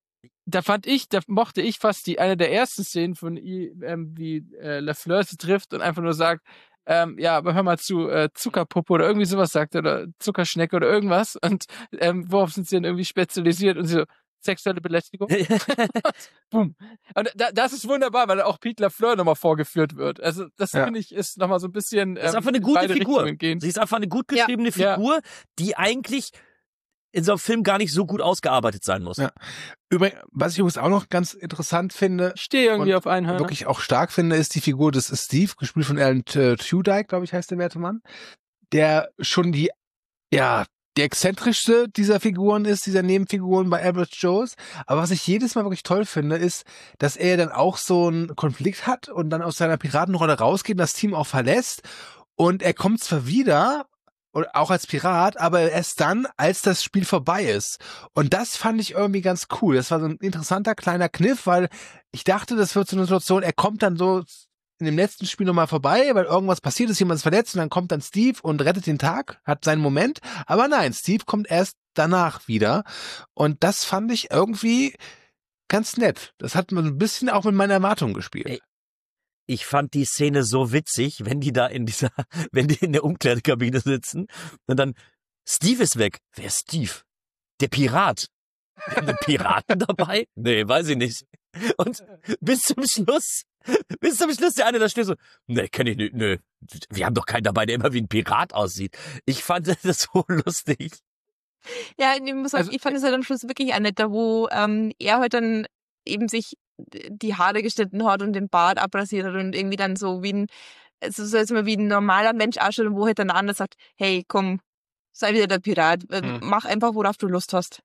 Da mochte ich fast eine der ersten Szenen von wie Lafleur sie trifft und einfach nur sagt, ja, aber hör mal zu, Zuckerpuppe oder irgendwie sowas sagt oder Zuckerschnecke oder irgendwas und worauf sind sie denn irgendwie spezialisiert und sie so, sexuelle Belästigung. Boom. Und das ist wunderbar, weil auch Pete Lafleur nochmal vorgeführt wird. Also das finde ich ist nochmal so ein bisschen Das ist einfach eine in gute beide Figur. Richtungen gehend. Sie ist einfach eine gut geschriebene Ja. Figur, die eigentlich in so einem Film gar nicht so gut ausgearbeitet sein muss. Ja. Übrigens, was ich übrigens auch noch ganz interessant finde, Ich stehe irgendwie und auf Einhörner. wirklich auch stark finde, ist die Figur des Steve, gespielt von Alan Tudyk, glaube ich, heißt der werte Mann, der schon die exzentrischste dieser Figuren ist, dieser Nebenfiguren bei Average Joes. Aber was ich jedes Mal wirklich toll finde, ist, dass er dann auch so einen Konflikt hat und dann aus seiner Piratenrolle rausgeht und das Team auch verlässt. Und er kommt zwar wieder, und auch als Pirat, aber erst dann, als das Spiel vorbei ist. Und das fand ich irgendwie ganz cool. Das war so ein interessanter kleiner Kniff, weil ich dachte, das wird so eine Situation, er kommt dann so in dem letzten Spiel nochmal vorbei, weil irgendwas passiert ist, jemand ist verletzt und dann kommt dann Steve und rettet den Tag, hat seinen Moment. Aber nein, Steve kommt erst danach wieder. Und das fand ich irgendwie ganz nett. Das hat man ein bisschen auch mit meinen Erwartungen gespielt. Ey, ich fand die Szene so witzig, wenn die in der Umkleidekabine sitzen und dann, Steve ist weg. Wer ist Steve? Der Pirat. Wir haben einen Piraten dabei? Nee, weiß ich nicht. Und bis zum Schluss der eine da steht so, nee, kenn ich nicht, nö. Wir haben doch keinen dabei, der immer wie ein Pirat aussieht. Ich fand das so lustig. Ja, ich muss sagen, Also, ich fand es halt am Schluss wirklich auch netter, wo er halt dann eben sich die Haare geschnitten hat und den Bart abrasiert hat und irgendwie dann so wie ein normaler Mensch ausschaut und wo halt dann der andere sagt, hey, komm, sei wieder der Pirat, mach einfach, worauf du Lust hast.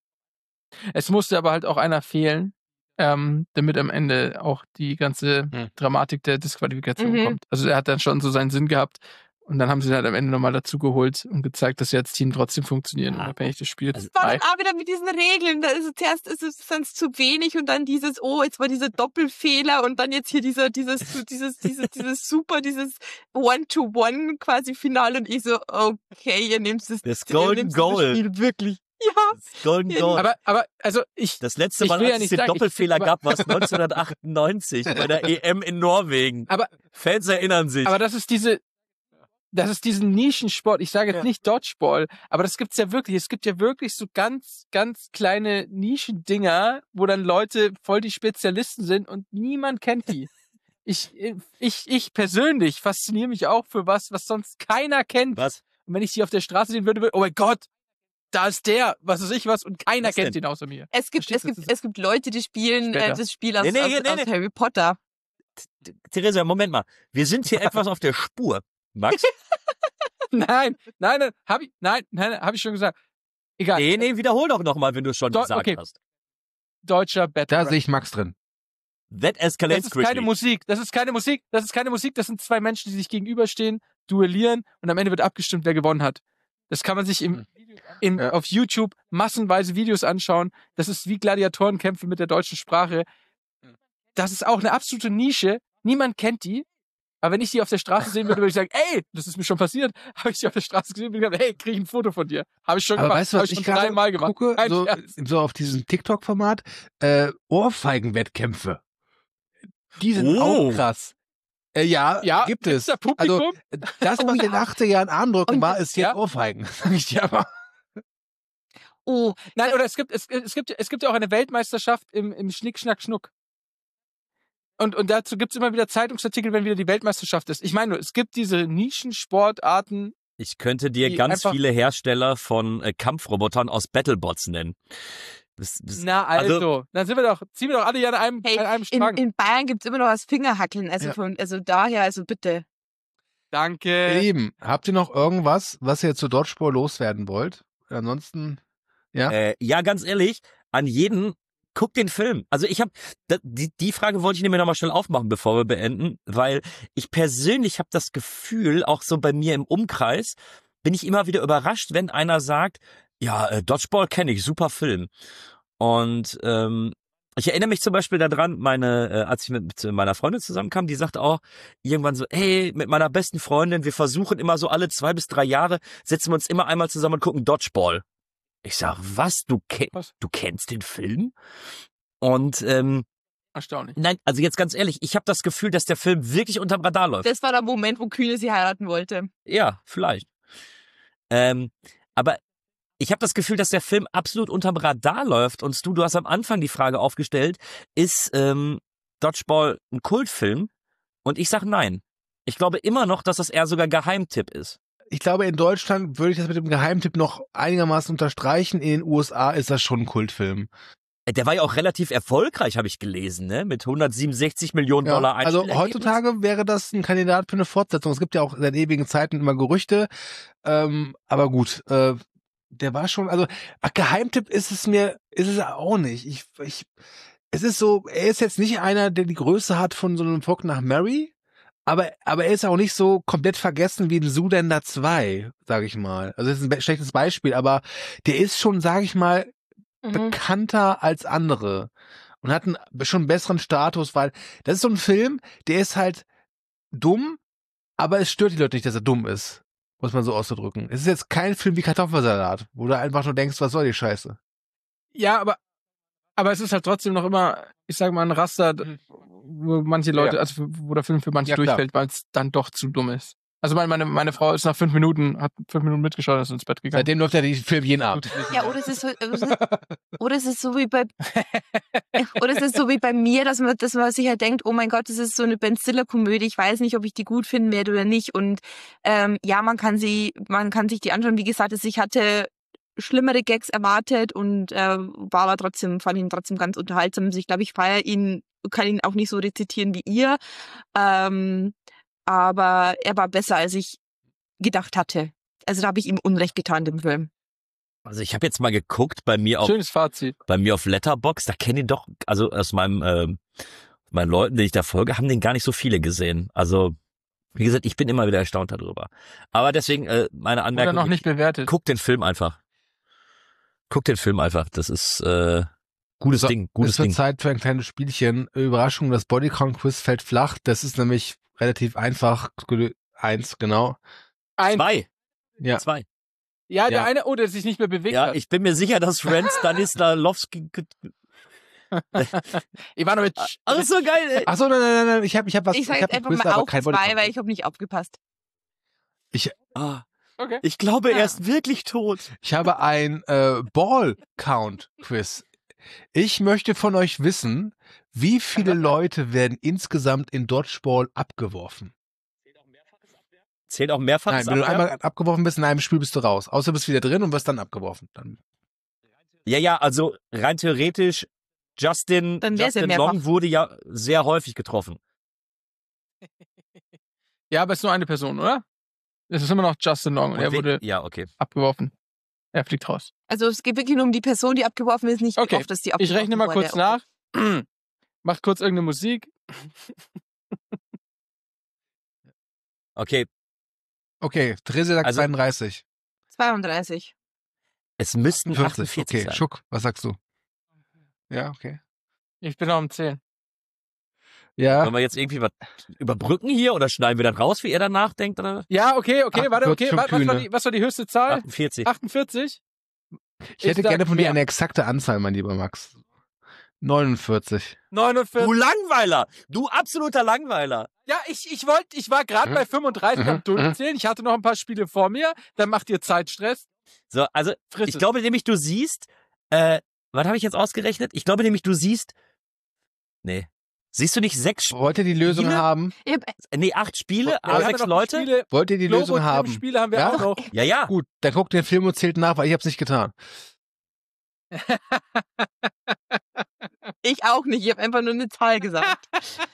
Es musste aber halt auch einer fehlen, damit am Ende auch die ganze Dramatik der Disqualifikation kommt. Also er hat dann schon so seinen Sinn gehabt und dann haben sie halt am Ende nochmal dazu geholt und gezeigt, dass sie als Team trotzdem funktionieren, unabhängig des Spiels. Also, War dann auch wieder mit diesen Regeln, da ist es zuerst sind es zu wenig und dann dieses, jetzt war dieser Doppelfehler und dann jetzt hier dieses super, dieses One-to-One quasi Finale und ich so, okay, ihr nehmt Das Golden Goal. Spiel wirklich. Ja. Das Golden Goal. Aber also Das letzte Mal, will ja als es nicht den sagen, Doppelfehler gab, war es 1998 bei der EM in Norwegen. Aber Fans erinnern sich. Aber das ist diesen Nischensport. Ich sage jetzt nicht Dodgeball, aber das gibt's ja wirklich. Es gibt ja wirklich so ganz, ganz kleine Nischendinger, wo dann Leute voll die Spezialisten sind und niemand kennt die. Ich persönlich fasziniere mich auch für was sonst keiner kennt. Was? Und wenn ich die auf der Straße sehen würde, oh mein Gott, da ist der, was weiß ich was, und keiner Was kennt denn? ihn außer mir. Es gibt Leute, die spielen Später. das Spiel aus, Nee, aus Harry Potter. Theresia, Moment mal. Wir sind hier etwas auf der Spur. Max? Nein, hab ich schon gesagt. Egal. Nee, wiederhol doch nochmal, wenn du es schon gesagt okay. hast. Deutscher Battle. Da sehe ich Max drin. That Das escalates ist keine quickly. Musik. Das ist keine Musik. Das sind zwei Menschen, die sich gegenüberstehen, duellieren und am Ende wird abgestimmt, wer gewonnen hat. Das kann man sich auf YouTube massenweise Videos anschauen. Das ist wie Gladiatorenkämpfe mit der deutschen Sprache. Das ist auch eine absolute Nische. Niemand kennt die. Aber wenn ich die auf der Straße sehen würde, würde ich sagen, ey, das ist mir schon passiert. Habe ich die auf der Straße gesehen und gesagt, hey, krieg ich ein Foto von dir. Habe ich schon Aber gemacht. weißt du, Habe was ich ich schon gerade dreimal gemacht. gucke? Kein So, Scherz. so auf diesem TikTok-Format, Ohrfeigenwettkämpfe. Die sind Oh. auch krass. Ja, gibt gibt's es. da Publikum? Also, das, was in den 80er Jahren Armdrücken Und- war, ist jetzt ja. Ohrfeigen. Sag ich dir aber. Oh, Nein, oder es gibt ja auch eine Weltmeisterschaft im Schnick, Schnack, Schnuck. Und dazu gibt's immer wieder Zeitungsartikel, wenn wieder die Weltmeisterschaft ist. Ich meine nur, es gibt diese Nischensportarten. Ich könnte dir Die ganz einfach- viele Hersteller von Kampfrobotern aus Battlebots nennen. Na also, dann ziehen wir doch alle hier an einem Strang. in Bayern gibt's immer noch das Fingerhackeln, also daher, also bitte. Danke. Ihr Lieben, habt ihr noch irgendwas, was ihr zu Dodgeball loswerden wollt? Ansonsten, ja, ganz ehrlich, an jeden, Guck den Film. Also die Frage wollte ich nämlich nochmal schnell aufmachen, bevor wir beenden, weil ich persönlich habe das Gefühl, auch so bei mir im Umkreis, bin ich immer wieder überrascht, wenn einer sagt, ja, Dodgeball kenne ich, super Film. Und ich erinnere mich zum Beispiel daran, als ich mit meiner Freundin zusammenkam, die sagte auch irgendwann so, hey, mit meiner besten Freundin, wir versuchen immer so alle 2 bis 3 Jahre, setzen wir uns immer einmal zusammen und gucken Dodgeball. Ich sag, was? Du kennst den Film? Und Erstaunlich. nein, also jetzt ganz ehrlich, ich habe das Gefühl, dass der Film wirklich unterm Radar läuft. Das war der Moment, wo Kühne sie heiraten wollte. Ja, vielleicht. Aber ich habe das Gefühl, dass der Film absolut unterm Radar läuft. Und du hast am Anfang die Frage aufgestellt, ist Dodgeball ein Kultfilm? Und ich sag nein. Ich glaube immer noch, dass das eher sogar Geheimtipp ist. Ich glaube, in Deutschland würde ich das mit dem Geheimtipp noch einigermaßen unterstreichen. In den USA ist das schon ein Kultfilm. Der war ja auch relativ erfolgreich, habe ich gelesen, ne? Mit 167 Millionen Ja, Dollar also Einspielergebnis. heutzutage wäre das ein Kandidat für eine Fortsetzung. Es gibt ja auch seit ewigen Zeiten immer Gerüchte. Aber gut, der war schon, also Geheimtipp ist es auch nicht. Es ist so, er ist jetzt nicht einer, der die Größe hat von so einem Fogg nach Mary, aber er ist auch nicht so komplett vergessen wie ein Zoolander 2, sage ich mal. Also das ist ein schlechtes Beispiel, aber der ist schon, sage ich mal, bekannter als andere und hat einen schon besseren Status, weil das ist so ein Film, der ist halt dumm, aber es stört die Leute nicht, dass er dumm ist, muss man so auszudrücken. Es ist jetzt kein Film wie Kartoffelsalat, wo du einfach nur denkst, was soll die Scheiße? Ja, aber es ist halt trotzdem noch immer, ich sage mal, ein Raster, wo manche Leute, also wo der Film für manche Ja, klar. durchfällt, weil es dann doch zu dumm ist. Also meine Frau ist nach 5 Minuten, hat 5 Minuten mitgeschaut und ist ins Bett gegangen. Seitdem läuft ja der Film jeden Abend. Ja, oder es ist so wie bei mir, dass man sich halt denkt, oh mein Gott, das ist so eine Ben Stiller Komödie, ich weiß nicht, ob ich die gut finden werde oder nicht. Und ja, man kann sich die anschauen. Wie gesagt, ich hatte schlimmere Gags erwartet und fand ihn trotzdem ganz unterhaltsam. Also ich glaube, ich feiere ihn, kann ihn auch nicht so rezitieren wie ihr. Aber er war besser, als ich gedacht hatte. Also da habe ich ihm Unrecht getan, dem Film. Also ich habe jetzt mal geguckt Schönes Fazit. bei mir auf Letterboxd, da kenne ich doch, also aus meinen Leuten, denen ich da folge, haben den gar nicht so viele gesehen. Also wie gesagt, ich bin immer wieder erstaunt darüber. Aber deswegen meine Anmerkung, Oder noch nicht bewertet. guck den Film einfach. Das ist gutes So, Ding. Es wird Zeit für ein kleines Spielchen. Überraschung, das Bodycount-Quiz fällt flach. Das ist nämlich relativ einfach. 1, genau. 2. Ja. 2. Ja, der Ja. eine, der sich nicht mehr bewegt Ja, hat. ich bin mir sicher, dass Ren Stanislavski. Ivanovic. Alles so geil, ey. Achso, nein. Ich hab was. Ich sage hab jetzt ein einfach Quiz, mal aber auf kein 2, Bodycount. weil ich habe nicht aufgepasst. Okay. Ich glaube, er ist wirklich tot. Ich habe ein Ball-Count-Quiz. Ich möchte von euch wissen, wie viele Leute werden insgesamt in Dodgeball abgeworfen? Zählt auch mehrfaches Nein, wenn du Abwehr? einmal abgeworfen bist in einem Spiel, bist du raus. Außer du bist wieder drin und wirst dann abgeworfen. Dann Ja, also rein theoretisch, Justin Dann wär's ja Long mehrfach. wurde ja sehr häufig getroffen. Ja, aber es ist nur eine Person, oder? Es ist immer noch Justin Long und er wurde Ja, okay. abgeworfen. Er fliegt raus. Also es geht wirklich nur um die Person, die abgeworfen ist, nicht Okay, wie oft, dass die Ich abgeworfen rechne mal wurde. kurz nach. Macht kurz irgendeine Musik. Okay, okay, Therese sagt Also- 32. 32. es müssten 40. 48 Okay, sein. Schuck, was sagst du? Ja, okay. Ich bin noch am Zählen. Ja, Wollen wir jetzt irgendwie was überbrücken hier oder schneiden wir dann raus, wie er dann nachdenkt? Oder? Ja, okay, warte, 48 okay. schon Was war die höchste Zahl? 48. 48? ich hätte sag gerne von dir mehr. eine exakte Anzahl, mein lieber Max. 49. 49. Du Langweiler! Du absoluter Langweiler! Ja, ich war gerade bei 35 am Durchzählen. Ich hatte noch ein paar Spiele vor mir. Dann macht ihr Zeitstress. So, also Friss ich es. glaube nämlich, du siehst, was habe ich jetzt ausgerechnet? Ich glaube nämlich, du siehst, nee, siehst du nicht 6 Spiele? Wollt ihr die Lösung Viele? haben? Ich hab, Nee, 8 Spiele, Ja, aber wir haben 6 ja noch Leute? Spiele. Wollt ihr die Globo Lösung haben? Spiele haben wir Ja? auch noch. Ja, ja. Gut, dann guckt den Film und zählt nach, weil ich hab's nicht getan. ich auch nicht, ich habe einfach nur eine Zahl gesagt.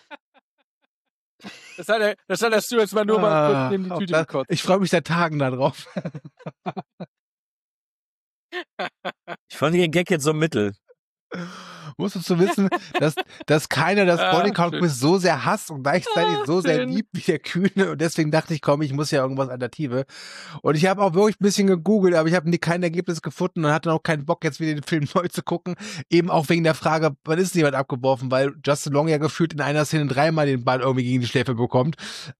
Das hattest du jetzt mal nur mal kurz neben die Tüte gekotzt. Ich freue mich seit Tagen darauf. Ich fand den Gag jetzt so mittel. Musst du zu wissen, dass keiner das Bodycount schön. Quiz so sehr hasst und gleichzeitig so sehr schön. liebt wie der Kühne. Und deswegen dachte ich, komm, ich muss ja irgendwas Alternative. Und ich habe auch wirklich ein bisschen gegoogelt, aber ich habe kein Ergebnis gefunden und hatte auch keinen Bock, jetzt wieder den Film neu zu gucken. Eben auch wegen der Frage, wann ist jemand abgeworfen, weil Justin Long ja gefühlt in einer Szene 3-mal den Ball irgendwie gegen die Schläfe bekommt.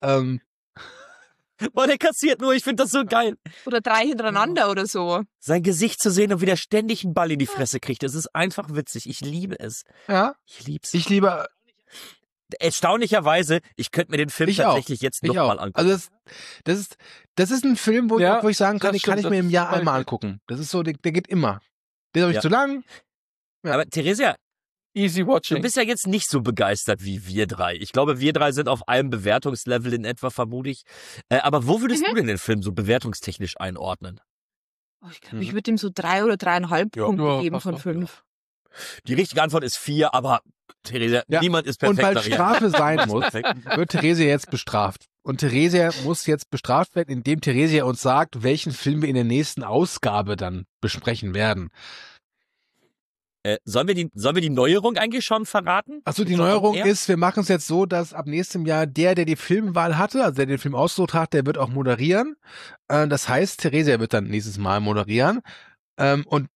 Boah, der kassiert nur, ich finde das so geil. Oder 3 hintereinander oder so. Sein Gesicht zu sehen und wieder ständig einen Ball in die Fresse kriegt, das ist einfach witzig. Ich liebe es. Ja, Ich lieb's. ich liebe... Erstaunlicherweise, ich könnte mir den Film Ich tatsächlich auch. jetzt Ich nochmal auch. angucken. Also das ist ein Film, wo Ja, ich sagen kann, das kann stimmt, ich mir das im Jahr ist einmal Qualität. angucken. Das ist so, der geht immer. Der ist auch nicht Ja. zu lang. Ja. Aber Theresia, Easy du watching. bist ja jetzt nicht so begeistert wie wir drei. Ich glaube, wir drei sind auf einem Bewertungslevel in etwa, vermute ich. Aber wo würdest du denn den Film so bewertungstechnisch einordnen? Oh, ich glaube, ich würde ihm so 3 oder 3,5 Ja. Punkte Ja, geben passt von doch. 5. Die richtige Antwort ist 4, aber Theresia, Ja. niemand ist Und perfekt. weil Maria. Strafe sein muss, Perfekt. wird Theresia jetzt bestraft. Und Theresia muss jetzt bestraft werden, indem Theresia uns sagt, welchen Film wir in der nächsten Ausgabe dann besprechen werden. Sollen wir die Neuerung eigentlich schon verraten? Achso, die Schon Neuerung on air? ist, wir machen es jetzt so, dass ab nächstem Jahr der die Filmwahl hatte, also der den Film ausgesucht hat, der wird auch moderieren. Das heißt, Theresia wird dann nächstes Mal moderieren. Und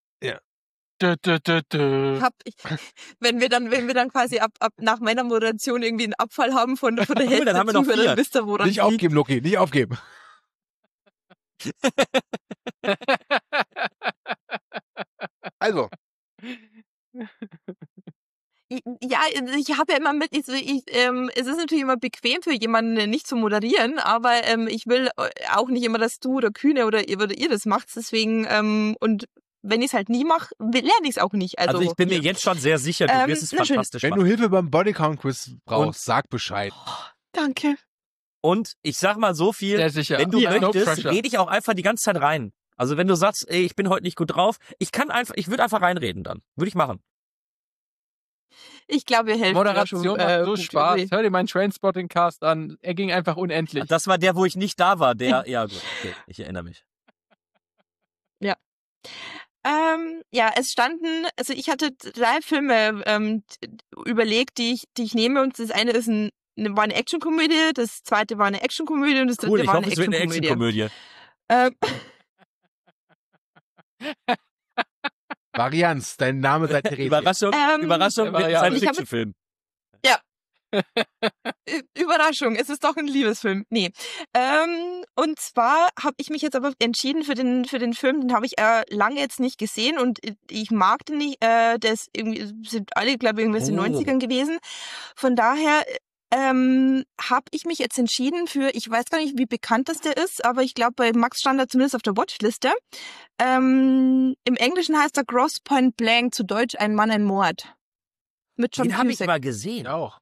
Wenn wir dann quasi ab nach meiner Moderation irgendwie einen Abfall haben von der Hälfte dann haben wir noch Zuhörer, 4. dann wisst ihr, woran nicht es liegt. aufgeben, Loki, nicht aufgeben. Also, Ja, ich habe ja immer es ist natürlich immer bequem für jemanden nicht zu moderieren, aber ich will auch nicht immer, dass du oder Kühne oder ihr das macht, deswegen und wenn ich es halt nie mache, lerne ich es auch nicht. Also ich bin mir jetzt schon sehr sicher, du wirst es na schön. fantastisch wenn machen. du Hilfe beim Bodycount-Quiz brauchst, Und- sag Bescheid. Danke. Und ich sag mal so viel, Sehr sicher. wenn du Ja, no möchtest, pressure. rede ich auch einfach die ganze Zeit rein. Also wenn du sagst, ey, ich bin heute nicht gut drauf, ich würde einfach reinreden dann. Würde ich machen. Ich glaube, wir helfen Moderation schon, macht so Punkte. Spaß. Hör dir meinen Trainspotting-Cast an. Er ging einfach unendlich. Das war der, wo ich nicht da war. Der, ja gut, okay, ich erinnere mich. Ja, es standen, also ich hatte 3 Filme überlegt, die ich nehme, und das eine ist war eine Actionkomödie, das zweite war eine Actionkomödie und das dritte Cool, ich war hoffe, es wird eine Actionkomödie. Ähm, Varianz, dein Name sei Theresia. Überraschung, Überraschung, wird ein ja, Science-Fiction-Film. Überraschung, es ist doch ein Liebesfilm. Nee. Und zwar habe ich mich jetzt aber entschieden für den Film, den habe ich lange jetzt nicht gesehen und ich mag den nicht. Der ist irgendwie, sind alle, glaube ich, irgendwas in den 90ern gewesen. Von daher habe ich mich jetzt entschieden für, ich weiß gar nicht, wie bekannt das der ist, aber ich glaube bei Max stand er zumindest auf der Watchliste. Im Englischen heißt er Grosse Point Blank, zu Deutsch Ein Mann, ein Mord. Mit John Den habe ich Cusack. mal gesehen. auch.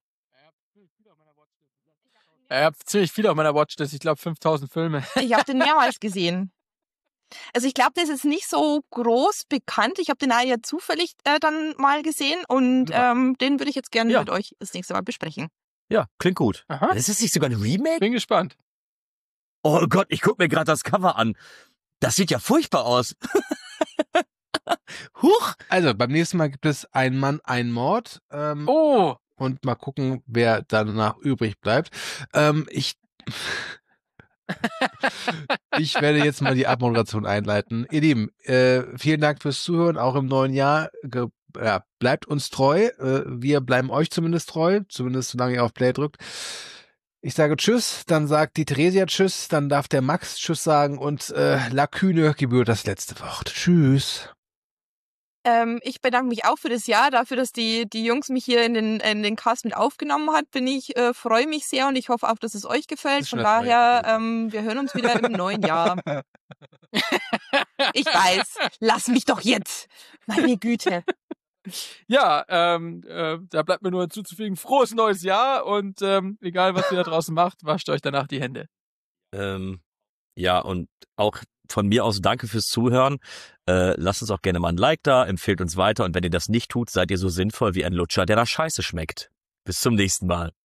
Ich habe ziemlich viel auf meiner Watchlist. Ich glaube 5000 Filme. Ich habe den mehrmals gesehen. Also ich glaube, der ist jetzt nicht so groß bekannt. Ich habe den ja zufällig dann mal gesehen und den würde ich jetzt gerne Ja. mit euch das nächste Mal besprechen. Ja, klingt gut. Aha. Ist das nicht sogar ein Remake? Bin gespannt. Oh Gott, ich guck mir gerade das Cover an. Das sieht ja furchtbar aus. Huch! Also, beim nächsten Mal gibt es Ein Mann, ein Mord. Oh, Und mal gucken, wer danach übrig bleibt. Ich werde jetzt mal die Abmoderation einleiten. Ihr Lieben, vielen Dank fürs Zuhören, auch im neuen Jahr. Bleibt uns treu. Wir bleiben euch zumindest treu, zumindest solange ihr auf Play drückt. Ich sage Tschüss, dann sagt die Theresia Tschüss, dann darf der Max Tschüss sagen und Laküne gebührt das letzte Wort. Tschüss. Ich bedanke mich auch für das Jahr, dafür, dass die Jungs mich hier in den Cast mit aufgenommen hat. Freue mich sehr und ich hoffe auch, dass es euch gefällt. Ist schon Von das neue daher, Jahr. wir hören uns wieder im neuen Jahr. Ich weiß, lass mich doch jetzt. Meine Güte. ja, da bleibt mir nur hinzuzufügen, frohes neues Jahr und egal, was ihr da draußen macht, wascht euch danach die Hände. Ja, und auch von mir aus danke fürs Zuhören. Lasst uns auch gerne mal ein Like da, empfehlt uns weiter und wenn ihr das nicht tut, seid ihr so sinnvoll wie ein Lutscher, der nach Scheiße schmeckt. Bis zum nächsten Mal.